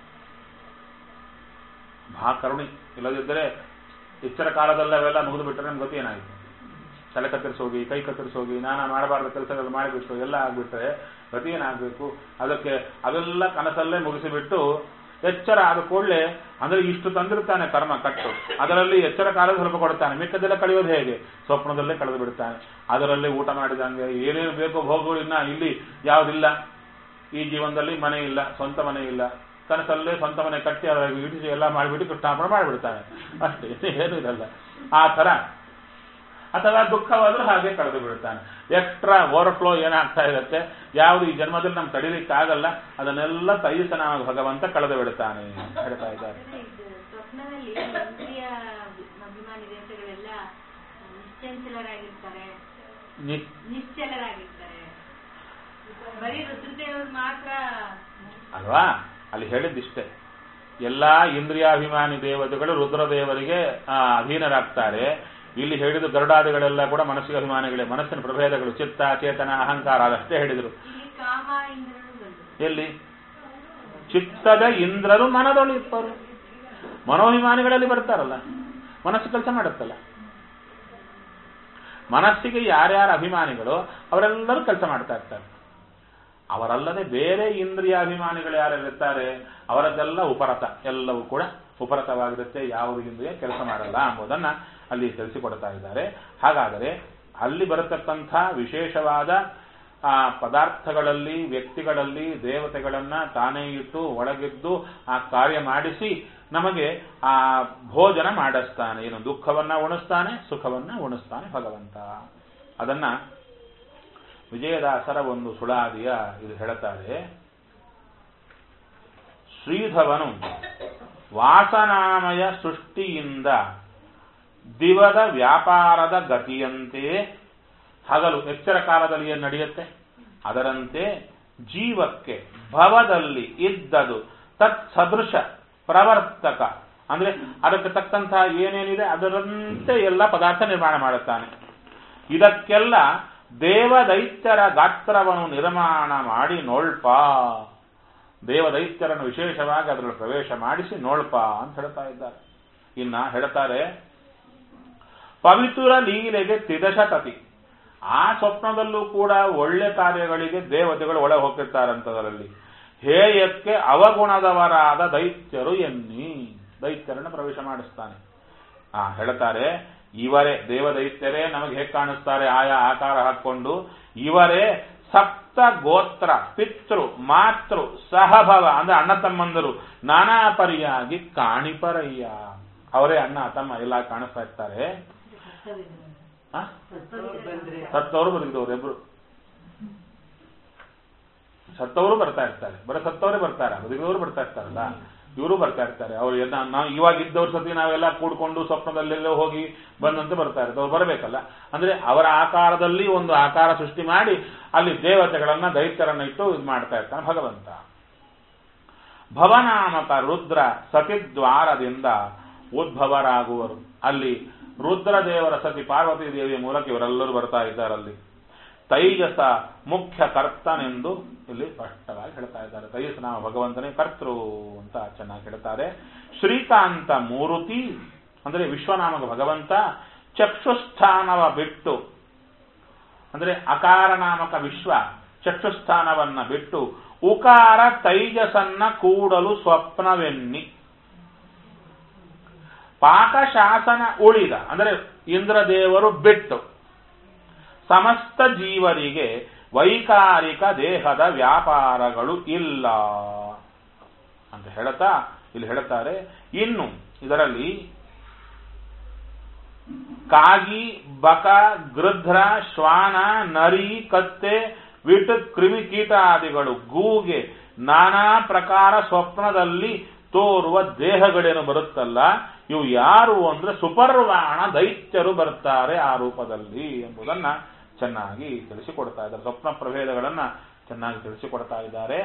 ಮಹಾ ಕರುಣಿ. ಇಲ್ಲದಿದ್ದರೆ ಎಚ್ಚರ ಕಾಲದಲ್ಲಿ ಅವೆಲ್ಲ ಮುಗಿದು ಬಿಟ್ಟರೆ ನಮ್ಗೆ ಗತಿ ಏನಾಯಿತು? ತಲೆ ಕತ್ತರಿಸೋಗಿ, ಕೈ ಕತ್ತರಿಸೋಗಿ, ನಾನಾ ಮಾಡಬಾರ್ದ ಕೆಲಸಗಳು ಮಾಡಿಬಿಟ್ಟು ಎಲ್ಲ ಆಗ್ಬಿಟ್ರೆ ಗತಿ ಏನಾಗಬೇಕು? ಅದಕ್ಕೆ ಅವೆಲ್ಲ ಕನಸಲ್ಲೇ ಮುಗಿಸಿಬಿಟ್ಟು ಎಚ್ಚರ ಆದ ಕೂಡಲೇ, ಅಂದ್ರೆ ಇಷ್ಟು ತಂದಿರ್ತಾನೆ ಕರ್ಮ ಕಟ್ಟು, ಅದರಲ್ಲಿ ಎಚ್ಚರ ಕಾಲದ ಸ್ವಲ್ಪ ಕೊಡ್ತಾನೆ. ಮಿಕ್ಕದೆಲ್ಲ ಕಳೆಯೋದು ಹೇಗೆ? ಸ್ವಪ್ನದಲ್ಲೇ ಕಳೆದು ಬಿಡ್ತಾನೆ. ಅದರಲ್ಲೇ ಊಟ ಮಾಡಿದಂಗೆ ಏನೇನು ಬೇಕೋ ಭೋಗಗಳು ಇನ್ನ ಇಲ್ಲಿ ಯಾವುದಿಲ್ಲ. ಈ ಜೀವನದಲ್ಲಿ ಮನೆ ಇಲ್ಲ, ಸ್ವಂತ ಮನೆ ಇಲ್ಲ, ಕನಸಲ್ಲೇ ಸ್ವಂತ ಮನೆ ಕಟ್ಟಿ ಅದರ ಇಡಿಸಿ ಎಲ್ಲ ಮಾಡಿಬಿಟ್ಟು ಕೃಷ್ಣಾರ್ಪಣ ಮಾಡಿಬಿಡ್ತಾನೆ. ಅಷ್ಟೇ, ಏನು ಇರಲ್ಲ. ಆ ತರ. ಅಥವಾ ದುಃಖವಾದ್ರೂ ಹಾಗೆ ಕಳೆದು ಬಿಡ್ತಾನೆ. ಎಕ್ಸ್ಟ್ರಾ ಓವರ್ಫ್ಲೋ ಏನಾಗ್ತಾ ಇರುತ್ತೆ, ಯಾವುದು ಈ ಜನ್ಮದಲ್ಲಿ ನಮ್ಗೆ ತಡಿಲಿಕ್ಕೆ ಆಗಲ್ಲ, ಅದನ್ನೆಲ್ಲ ತೈಸನ ಭಗವಂತ ಕಳೆದು ಬಿಡ್ತಾನೆ ಅಂತ ಹೇಳ್ತಾ ಇದ್ದಾರೆ. ಸ್ವಪ್ನದಲ್ಲಿ ಅಭಿಮಾನಿ ದೇವತೆಗಳೆಲ್ಲ ನಿಶ್ಚಂಚಲರಾಗಿರ್ತಾರೆ, ನಿಶ್ಚಲರಾಗಿರ್ತಾರೆ. ಬರೀ ರುದ್ರದೇವರು ಮಾತ್ರ ಅಲ್ವಾ? ಅಲ್ಲಿ ಹೇಳಿದ್ದಿಷ್ಟೇ, ಎಲ್ಲಾ ಇಂದ್ರಿಯಾಭಿಮಾನಿ ದೇವತೆಗಳು ರುದ್ರದೇವರಿಗೆ ಅಧೀನರಾಗ್ತಾರೆ. ಇಲ್ಲಿ ಹೇಳಿದ ಗರುಡಾದಿಗಳೆಲ್ಲ ಕೂಡ ಮನಸ್ಸಿಗೆ ಅಭಿಮಾನಿಗಳೇ, ಮನಸ್ಸಿನ ಪ್ರಭೇದಗಳು ಚಿತ್ತ, ಚೇತನ, ಅಹಂಕಾರ ಅದಷ್ಟೇ ಹೇಳಿದರು. ಎಲ್ಲಿ? ಚಿತ್ತದ ಇಂದ್ರರು ಮನದೊಳಿಪ್ಪರು. ಮನೋಭಿಮಾನಿಗಳಲ್ಲಿ ಬರ್ತಾರಲ್ಲ, ಮನಸ್ಸು ಕೆಲಸ ಮಾಡುತ್ತಲ್ಲ. ಮನಸ್ಸಿಗೆ ಯಾರ್ಯಾರ ಅಭಿಮಾನಿಗಳು ಅವರೆಲ್ಲರೂ ಕೆಲಸ ಮಾಡ್ತಾ ಇರ್ತಾರೆ. ಅವರಲ್ಲದೆ ಬೇರೆ ಇಂದ್ರಿಯಾಭಿಮಾನಿಗಳು ಯಾರಿರ್ತಾರೆ ಅವರದ್ದೆಲ್ಲ ಉಪರತ, ಎಲ್ಲವೂ ಕೂಡ ಉಪರತವಾಗಿರುತ್ತೆ. ಯಾವುದು ಇಂದ್ರಿಯ ಕೆಲಸ ಮಾಡಲ್ಲ ಎಂಬುದನ್ನ ಅಲ್ಲಿ ತಿಳಿಸಿಕೊಡ್ತಾ ಇದ್ದಾರೆ. ಹಾಗಾದರೆ ಅಲ್ಲಿ ಬರತಕ್ಕಂಥ ವಿಶೇಷವಾದ ಆ ಪದಾರ್ಥಗಳಲ್ಲಿ, ವ್ಯಕ್ತಿಗಳಲ್ಲಿ ದೇವತೆಗಳನ್ನ ತಾನೇ ಇಟ್ಟು ಒಳಗಿದ್ದು ಆ ಕಾರ್ಯ ಮಾಡಿಸಿ ನಮಗೆ ಆ ಭೋಜನ ಮಾಡಿಸ್ತಾನೆ. ಏನು ದುಃಖವನ್ನ ಉಣಿಸ್ತಾನೆ, ಸುಖವನ್ನ ಉಣಿಸ್ತಾನೆ ಭಗವಂತ. ಅದನ್ನ ವಿಜಯದಾಸರ ಒಂದು ಸುಳಾದಿಯ ಇದು ಹೇಳುತ್ತಾರೆ. ಶ್ರೀಧವನು ವಾಸನಾಮಯ ಸೃಷ್ಟಿಯಿಂದ ದಿವದ ವ್ಯಾಪಾರದ ಗತಿಯಂತೆ, ಹಗಲು ಎಚ್ಚರ ಕಾಲದಲ್ಲಿ ಏನು ನಡೆಯುತ್ತೆ ಅದರಂತೆ ಜೀವಕ್ಕೆ ಭವದಲ್ಲಿ ಇದ್ದದು ತತ್ ಸದೃಶ ಪ್ರವರ್ತಕ, ಅಂದ್ರೆ ಅದಕ್ಕೆ ತಕ್ಕಂತಹ ಏನೇನಿದೆ ಅದರಂತೆ ಎಲ್ಲ ಪದಾರ್ಥ ನಿರ್ಮಾಣ ಮಾಡುತ್ತಾನೆ. ಇದಕ್ಕೆಲ್ಲ ದೇವದೈತ್ಯರ ಗಾತ್ರವನ್ನು ನಿರ್ಮಾಣ ಮಾಡಿ ನೋಳ್ಪ, ದೇವದೈತ್ಯರನ್ನು ವಿಶೇಷವಾಗಿ ಅದರಲ್ಲಿ ಪ್ರವೇಶ ಮಾಡಿಸಿ ನೋಳ್ಪ ಅಂತ ಹೇಳ್ತಾ ಇದ್ದಾರೆ. ಇನ್ನ ಹೇಳ್ತಾರೆ, ಪವಿತ್ರ ಲೀಲೆಗೆ ತಿದಶತತಿ, ಆ ಸ್ವಪ್ನದಲ್ಲೂ ಕೂಡ ಒಳ್ಳೆ ಕಾರ್ಯಗಳಿಗೆ ದೇವತೆಗಳು ಒಳಗೆ ಹೋಗ್ತಿರ್ತಾರಂತದರಲ್ಲಿ. ಹೇಯಕ್ಕೆ ಅವಗುಣದವರಾದ ದೈತ್ಯರು ಎನ್ನಿ, ದೈತ್ಯರನ್ನು ಪ್ರವೇಶ ಮಾಡಿಸ್ತಾನೆ. ಆ ಹೇಳ್ತಾರೆ, ಇವರೇ ದೇವದೈತ್ಯರೇ ನಮಗೆ ಹೇಗೆ ಕಾಣಿಸ್ತಾರೆ ಆಯಾ ಆಕಾರ ಹಾಕೊಂಡು, ಇವರೇ ಸಪ್ತ ಗೋತ್ರ ಪಿತೃ ಮಾತೃ ಸಹಭವ, ಅಂದ್ರೆ ಅಣ್ಣ ತಮ್ಮಂದರು ನಾನಾ ಪರಿಯಾಗಿ ಕಾಣಿಪರಯ್ಯ. ಅವರೇ ಅಣ್ಣ ತಮ್ಮ ಎಲ್ಲ ಕಾಣಿಸ್ತಾ ಇರ್ತಾರೆ. ಸತ್ತವರು ಬದುಕಿದವರು ಇಬ್ರು, ಸತ್ತವರು ಬರ್ತಾ ಇರ್ತಾರೆ. ಬರೀ ಸತ್ತವರೇ ಬರ್ತಾರೆ, ಬದುಕಿದವರು ಬರ್ತಾ ಇರ್ತಾರಲ್ಲ, ಇವರು ಬರ್ತಾ ಇರ್ತಾರೆ. ಅವ್ರು ನಾವು ಇವಾಗ ಇದ್ದವ್ರ ಸತಿ ನಾವೆಲ್ಲ ಕೂಡ್ಕೊಂಡು ಸ್ವಪ್ನದಲ್ಲೆಲ್ಲ ಹೋಗಿ ಬಂದಂತೆ ಬರ್ತಾ ಇರ್ತಾರೆ. ಅವ್ರು ಬರಬೇಕಲ್ಲ, ಅಂದ್ರೆ ಅವರ ಆಕಾರದಲ್ಲಿ ಒಂದು ಆಕಾರ ಸೃಷ್ಟಿ ಮಾಡಿ ಅಲ್ಲಿ ದೇವತೆಗಳನ್ನ ದೈತ್ಯರನ್ನ ಇಟ್ಟು ಇದು ಮಾಡ್ತಾ ಇರ್ತಾನೆ ಭಗವಂತ. ಭವನಾಮಕ ರುದ್ರ ಸತಿದ್ವಾರದಿಂದ ಉದ್ಭವರಾಗುವರು. ಅಲ್ಲಿ ರುದ್ರದೇವರ ಸತಿ ಪಾರ್ವತಿ ದೇವಿಯ ಮೂಲಕ ಇವರೆಲ್ಲರೂ ಬರ್ತಾ ಇದ್ದಾರಲ್ಲಿ. ತೈಜಸ ಮುಖ್ಯ ಕರ್ತನೆಂದು ಇಲ್ಲಿ ಸ್ಪಷ್ಟವಾಗಿ ಹೇಳ್ತಾ ಇದ್ದಾರೆ. ತೈಜಸ ನಾಮ ಭಗವಂತನೇ ಕರ್ತೃ ಅಂತ ಚೆನ್ನಾಗಿ ಹೇಳ್ತಾರೆ. ಶ್ರೀಕಾಂತ ಮೂರುತಿ ಅಂದ್ರೆ ವಿಶ್ವನಾಮಕ ಭಗವಂತ ಚಕ್ಷುಸ್ಥಾನವ ಬಿಟ್ಟು ಅಂದ್ರೆ ಅಕಾರ ನಾಮಕ ವಿಶ್ವ ಚಕ್ಷುಸ್ಥಾನವನ್ನ ಬಿಟ್ಟು ಉಕಾರ ತೈಜಸನ್ನ ಕೂಡಲು ಸ್ವಪ್ನವೆನ್ನಿ ಪಾಕಶಾಸನ ಉಳಿದ ಅಂದ್ರೆ ಇಂದ್ರದೇವರು ಬಿಟ್ಟು ಸಮಸ್ತ ಜೀವರಿಗೆ ವೈಕಾರಿಕ ದೇಹದ ವ್ಯಾಪಾರಗಳು ಇಲ್ಲ ಅಂತ ಹೇಳ್ತಾ ಇಲ್ಲಿ ಹೇಳ್ತಾರೆ. ಇನ್ನು ಇದರಲ್ಲಿ ಕಾಗಿ, ಬಕ, ಗೃಧ್ರ, ಶ್ವಾನ, ನರಿ, ಕತ್ತೆ, ವಿಟ್, ಕ್ರಿಮಿಕೀಟಾದಿಗಳು, ಗೂಗೆ ನಾನಾ ಪ್ರಕಾರ ಸ್ವಪ್ನದಲ್ಲಿ ತೋರುವ ದೇಹಗಳೇನು ಬರುತ್ತಲ್ಲ ಇವು ಯಾರು ಅಂದ್ರೆ ಸುಪರ್ವಾಣ ದೈತ್ಯರು ಬರ್ತಾರೆ ಆ ರೂಪದಲ್ಲಿ ಎಂಬುದನ್ನ ಚೆನ್ನಾಗಿ ತಿಳಿಸಿಕೊಡ್ತಾ ಇದ್ದಾರೆ. ಸ್ವಪ್ನ ಪ್ರಭೇದಗಳನ್ನ ಚೆನ್ನಾಗಿ ತಿಳಿಸಿಕೊಡ್ತಾ ಇದ್ದಾರೆ.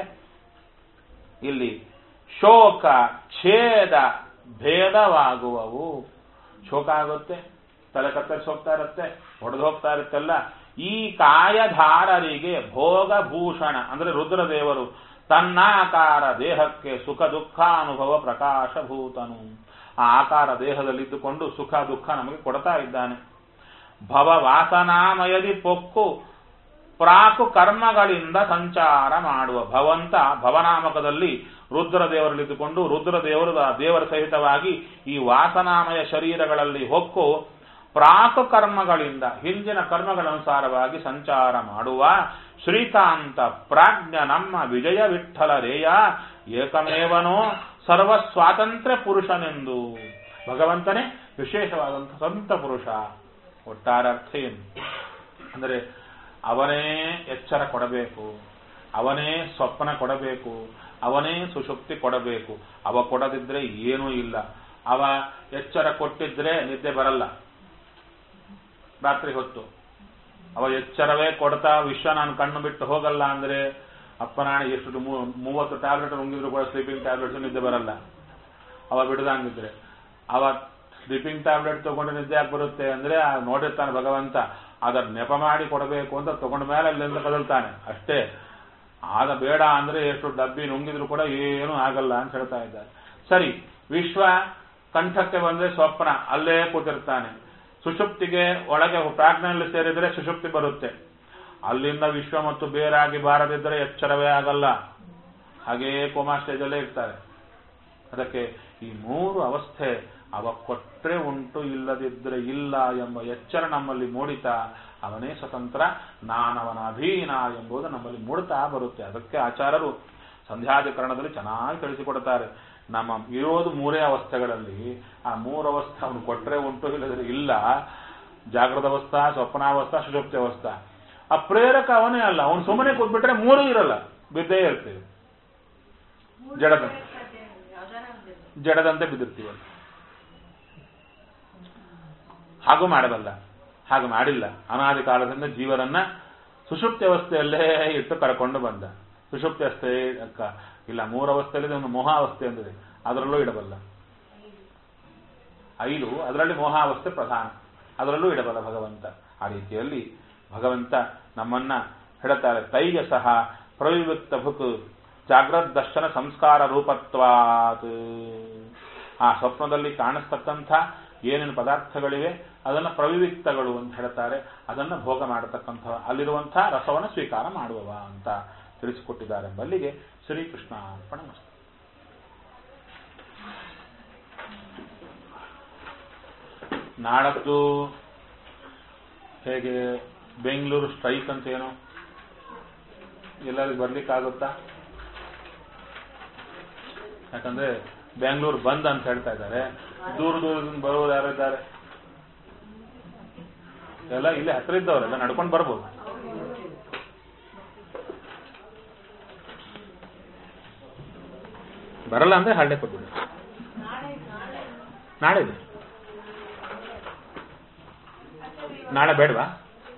ಇಲ್ಲಿ ಶೋಕ ಛೇದ ಭೇದವಾಗುವವು. ಶೋಕ ಆಗುತ್ತೆ, ತಲೆ ಕತ್ತರಿಸಿ ಹೋಗ್ತಾ ಇರುತ್ತೆ, ಹೊಡೆದು ಹೋಗ್ತಾ ಇರುತ್ತಲ್ಲ. ಈ ಕಾಯಧಾರರಿಗೆ ಭೋಗಭೂಷಣ ಅಂದ್ರೆ ರುದ್ರದೇವರು ತನ್ನಾಕಾರ ದೇಹಕ್ಕೆ ಸುಖ ದುಃಖಾನುಭವ ಪ್ರಕಾಶಭೂತನು. ಆ ಆಕಾರ ದೇಹದಲ್ಲಿದ್ದುಕೊಂಡು ಸುಖ ದುಃಖ ನಮಗೆ ಕೊಡ್ತಾ ಇದ್ದಾನೆ. ಭವ ವಾಸನಾಮಯದಿ ಪೊಕ್ಕು ಪ್ರಾಕು ಕರ್ಮಗಳಿಂದ ಸಂಚಾರ ಮಾಡುವ ಭವಂತ ಭವನಾಮಕದಲ್ಲಿ ರುದ್ರದೇವರಲ್ಲಿದ್ದುಕೊಂಡು ರುದ್ರದೇವರು ದೇವರ ಸಹಿತವಾಗಿ ಈ ವಾಸನಾಮಯ ಶರೀರಗಳಲ್ಲಿ ಹೊಕ್ಕು ಪ್ರಾಕ ಕರ್ಮಗಳಿಂದ ಹಿಂದಿನ ಕರ್ಮಗಳನುಸಾರವಾಗಿ ಸಂಚಾರ ಮಾಡುವ ಶ್ರೀಕಾಂತ ಪ್ರಾಜ್ಞ ನಮ್ಮ ವಿಜಯ ವಿಠ್ಠಲರೇಯ ಏಕಮೇವನೋ ಸರ್ವ ಸ್ವಾತಂತ್ರ್ಯ ಪುರುಷನೆಂದು. ಭಗವಂತನೇ ವಿಶೇಷವಾದಂತಹ ಸಂತ ಪುರುಷ. ಒಟ್ಟಾರೆ ಅರ್ಥ ಏನು ಅಂದರೆ ಅವನೇ ಎಚ್ಚರ ಕೊಡಬೇಕು, ಅವನೇ ಸ್ವಪ್ನ ಕೊಡಬೇಕು, ಅವನೇ ಸುಷುಪ್ತಿ ಕೊಡಬೇಕು. ಅವ ಕೊಡದಿದ್ರೆ ಏನೂ ಇಲ್ಲ. ಅವ ಎಚ್ಚರ ಕೊಟ್ಟಿದ್ರೆ ನಿದ್ದೆ ಬರಲ್ಲ ರಾತ್ರಿ ಹೊತ್ತು. ಅವ ಎಚ್ಚರವೇ ಕೊಡ್ತಾ ವಿಶ್ವ ನಾನು ಕಣ್ಣು ಬಿಟ್ಟು ಹೋಗಲ್ಲ ಅಂದ್ರೆ ಅಪ್ಪನಾಣೆ ಎಷ್ಟು ಮೂವತ್ತು ಟ್ಯಾಬ್ಲೆಟ್ ನುಂಗಿದ್ರು ಕೂಡ ಸ್ಲೀಪಿಂಗ್ ಟ್ಯಾಬ್ಲೆಟ್ಸ್ ನಿದ್ದೆ ಬರಲ್ಲ. ಅವ ಬಿಡದಂಗಿದ್ರೆ ಅವ ಸ್ಲೀಪಿಂಗ್ ಟ್ಯಾಬ್ಲೆಟ್ ತಗೊಂಡು ನಿದ್ದೆ ಯಾಕೆ ಬರುತ್ತೆ ಅಂದ್ರೆ ನೋಡಿರ್ತಾನೆ ಭಗವಂತ ಅದರ ನೆಪ ಮಾಡಿ ಕೊಡಬೇಕು ಅಂತ ತಗೊಂಡ ಮೇಲೆ ಅಲ್ಲಿಂದ ಕದಲ್ತಾನೆ ಅಷ್ಟೇ. ಆಗ ಬೇಡ ಅಂದ್ರೆ ಎಷ್ಟು ಡಬ್ಬಿ ನುಂಗಿದ್ರು ಕೂಡ ಏನೂ ಆಗಲ್ಲ ಅಂತ ಹೇಳ್ತಾ ಇದ್ದಾರೆ. ಸರಿ, ವಿಶ್ವ ಕಂಠಕ್ಕೆ ಬಂದ್ರೆ ಸ್ವಪ್ನ ಅಲ್ಲೇ ಕೂತಿರ್ತಾನೆ. ಸುಷುಪ್ತಿಗೆ ಒಳಗೆ ಪ್ರಾಜ್ಞೆಯಲ್ಲಿ ಸೇರಿದ್ರೆ ಸುಷುಪ್ತಿ ಬರುತ್ತೆ. ಅಲ್ಲಿಂದ ವಿಶ್ವ ಮತ್ತು ಬೇರಾಗಿ ಬಾರದಿದ್ದರೆ ಎಚ್ಚರವೇ ಆಗಲ್ಲ. ಹಾಗೇ ಕೋಮಾ ಸ್ಟೇಜಲ್ಲೇ ಇರ್ತಾರೆ. ಅದಕ್ಕೆ ಈ ಮೂರು ಅವಸ್ಥೆ ಅವ ಕೊಟ್ರೆ ಉಂಟು, ಇಲ್ಲದಿದ್ರೆ ಇಲ್ಲ ಎಂಬ ಎಚ್ಚರ ನಮ್ಮಲ್ಲಿ ಮೂಡಿತಾ ಅವನೇ ಸ್ವತಂತ್ರ, ನಾನವನ ಅಧೀನ ಎಂಬುದು ನಮ್ಮಲ್ಲಿ ಮೂಡ್ತಾ ಬರುತ್ತೆ. ಅದಕ್ಕೆ ಆಚಾರ್ಯರು ಸಂಧ್ಯಾಧಿಕರಣದಲ್ಲಿ ಚೆನ್ನಾಗಿ ತಿಳಿಸಿಕೊಡ್ತಾರೆ. ನಮ್ಮ ಇರೋದು ಮೂರೇ ಅವಸ್ಥೆಗಳಲ್ಲಿ, ಆ ಮೂರು ಅವಸ್ಥೆ ಅವನು ಕೊಟ್ರೆ ಉಂಟು, ಇಲ್ಲದ್ರೆ ಇಲ್ಲ. ಜಾಗೃತ ಅವಸ್ಥಾ, ಸ್ವಪ್ನಾವಸ್ಥಾ, ಸುಷುಪ್ತಿ ಅವಸ್ಥಾ. ಆ ಪ್ರೇರಕ ಅವನೇ ಅಲ್ಲ. ಅವನು ಸುಮ್ಮನೆ ಕೂತ್ಬಿಟ್ರೆ ಮೂರೂ ಇರಲ್ಲ, ಬಿದ್ದೇ ಇರ್ತೇವೆ. ಜಡದಂತೆ ಜಡದಂತೆ ಬಿದ್ದಿರ್ತೀವಲ್ಲ. ಹಾಗೂ ಮಾಡಬಲ್ಲ, ಹಾಗೆ ಮಾಡಿಲ್ಲ. ಅನಾದಿ ಕಾಲದಿಂದ ಜೀವರನ್ನ ಸುಷುಪ್ತಿ ಅವಸ್ಥೆಯಲ್ಲೇ ಇಟ್ಟು ಕರ್ಕೊಂಡು ಬಂದ. ಸುಷುಪ್ತಿ ಅವಸ್ಥೆ ಅಕ್ಕ ಇಲ್ಲ, ಮೂರವಸ್ಥೆಯಲ್ಲಿ ಒಂದು ಮೋಹಾವಸ್ಥೆ ಅಂದಿದೆ, ಅದರಲ್ಲೂ ಇಡಬಲ್ಲ. ಐದು ಅದರಲ್ಲಿ ಮೋಹಾವಸ್ಥೆ ಪ್ರಧಾನ, ಅದರಲ್ಲೂ ಇಡಬಲ್ಲ ಭಗವಂತ. ಆ ರೀತಿಯಲ್ಲಿ ಭಗವಂತ ನಮ್ಮನ್ನ ಹೇಳ್ತಾರೆ. ತೈಜಸಃ ಪ್ರವಿವೃತ್ತ ಭುಕ್ ಜಾಗ್ರತ್ ದರ್ಶನ ಸಂಸ್ಕಾರ ರೂಪತ್ವಾತ್. ಆ ಸ್ವಪ್ನದಲ್ಲಿ ಕಾಣಿಸ್ತಕ್ಕಂಥ ಏನೇನು ಪದಾರ್ಥಗಳಿವೆ ಅದನ್ನು ಪ್ರವಿವಿಕ್ತಗಳು ಅಂತ ಹೇಳ್ತಾರೆ. ಅದನ್ನು ಭೋಗ ಮಾಡತಕ್ಕಂಥ ಅಲ್ಲಿರುವಂತಹ ರಸವನ್ನು ಸ್ವೀಕಾರ ಮಾಡುವವ ಅಂತ ತಿಳಿಸಿಕೊಟ್ಟಿದ್ದಾರೆ. ಎಂಬಲ್ಲಿಗೆ ಶ್ರೀಕೃಷ್ಣ ಅರ್ಪಣಮಸ್ತು. ನಾಡದ್ದು ಹೇಗೆ ಬೆಂಗಳೂರು ಸ್ಟ್ರೈಕ್ ಅಂತ ಏನೋ ಎಲ್ಲರಿಗೂ ಬರ್ಲಿಕ್ಕಾಗುತ್ತಾ? ಯಾಕಂದ್ರೆ ಬೆಂಗಳೂರು ಬಂದ್ ಅಂತ ಹೇಳ್ತಾ ಇದ್ದಾರೆ. ದೂರ ದೂರದಿಂದ ಬರೋರು ಯಾರಿದ್ದಾರೆ? ಎಲ್ಲ ಇಲ್ಲೇ ಹತ್ರ ಇದ್ದವರೆಲ್ಲ ನಡ್ಕೊಂಡು ಬರ್ಬೋದು. ಬರಲ್ಲ ಅಂದ್ರೆ ಹಳ್ಳಿ ಕೊಟ್ಬಿಡಿ. ನಾಳೆ ಇದೆ, ನಾಳೆ ಬೇಡವಾ?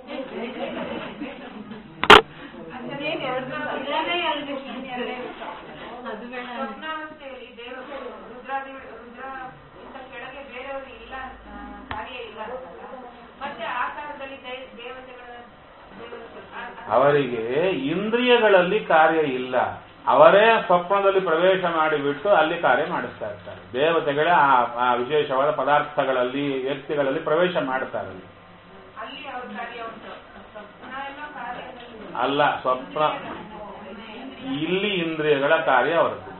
ಸ್ವಪ್ನಾವಸ್ಥೆಯಲ್ಲಿ ದೇವರು ರುದ್ರಾದಿ ರುದ್ರ ಇಂಥ ಕೆಳಗೆ ಬೇರೆಯವರು ಇಲ್ಲ, ಕಾರ್ಯ ಇಲ್ಲ. ಮತ್ತೆ ಆಕಾರದಲ್ಲಿ ದೇವತೆಗಳ ದೇವತೆ ಆ ಅವರಿಗೆ ಇಂದ್ರಿಯಗಳಲ್ಲಿ ಕಾರ್ಯ ಇಲ್ಲ, ಅವರೇ ಸ್ವಪ್ನದಲ್ಲಿ ಪ್ರವೇಶ ಮಾಡಿಬಿಟ್ಟು ಅಲ್ಲಿ ಕಾರ್ಯ ಮಾಡಿಸ್ತಾ ಇರ್ತಾರೆ. ದೇವತೆಗಳೇ ಆ ಆ ವಿಶೇಷವಾದ ಪದಾರ್ಥಗಳಲ್ಲಿ ವ್ಯಕ್ತಿಗಳಲ್ಲಿ ಪ್ರವೇಶ ಮಾಡ್ತಾರೆ. ಅಲ್ಲಿ ಅವ್ರ ಕಾರ್ಯ ಉಂಟು. ಸ್ವಪ್ನ ಎಲ್ಲ ಕಾರ್ಯದಲ್ಲಿ ಅಲ್ಲ, ಸ್ವಪ್ನ ಇಲ್ಲಿ ಇಂದ್ರಿಯಗಳ ಕಾರ್ಯ ಅವರದ್ದು.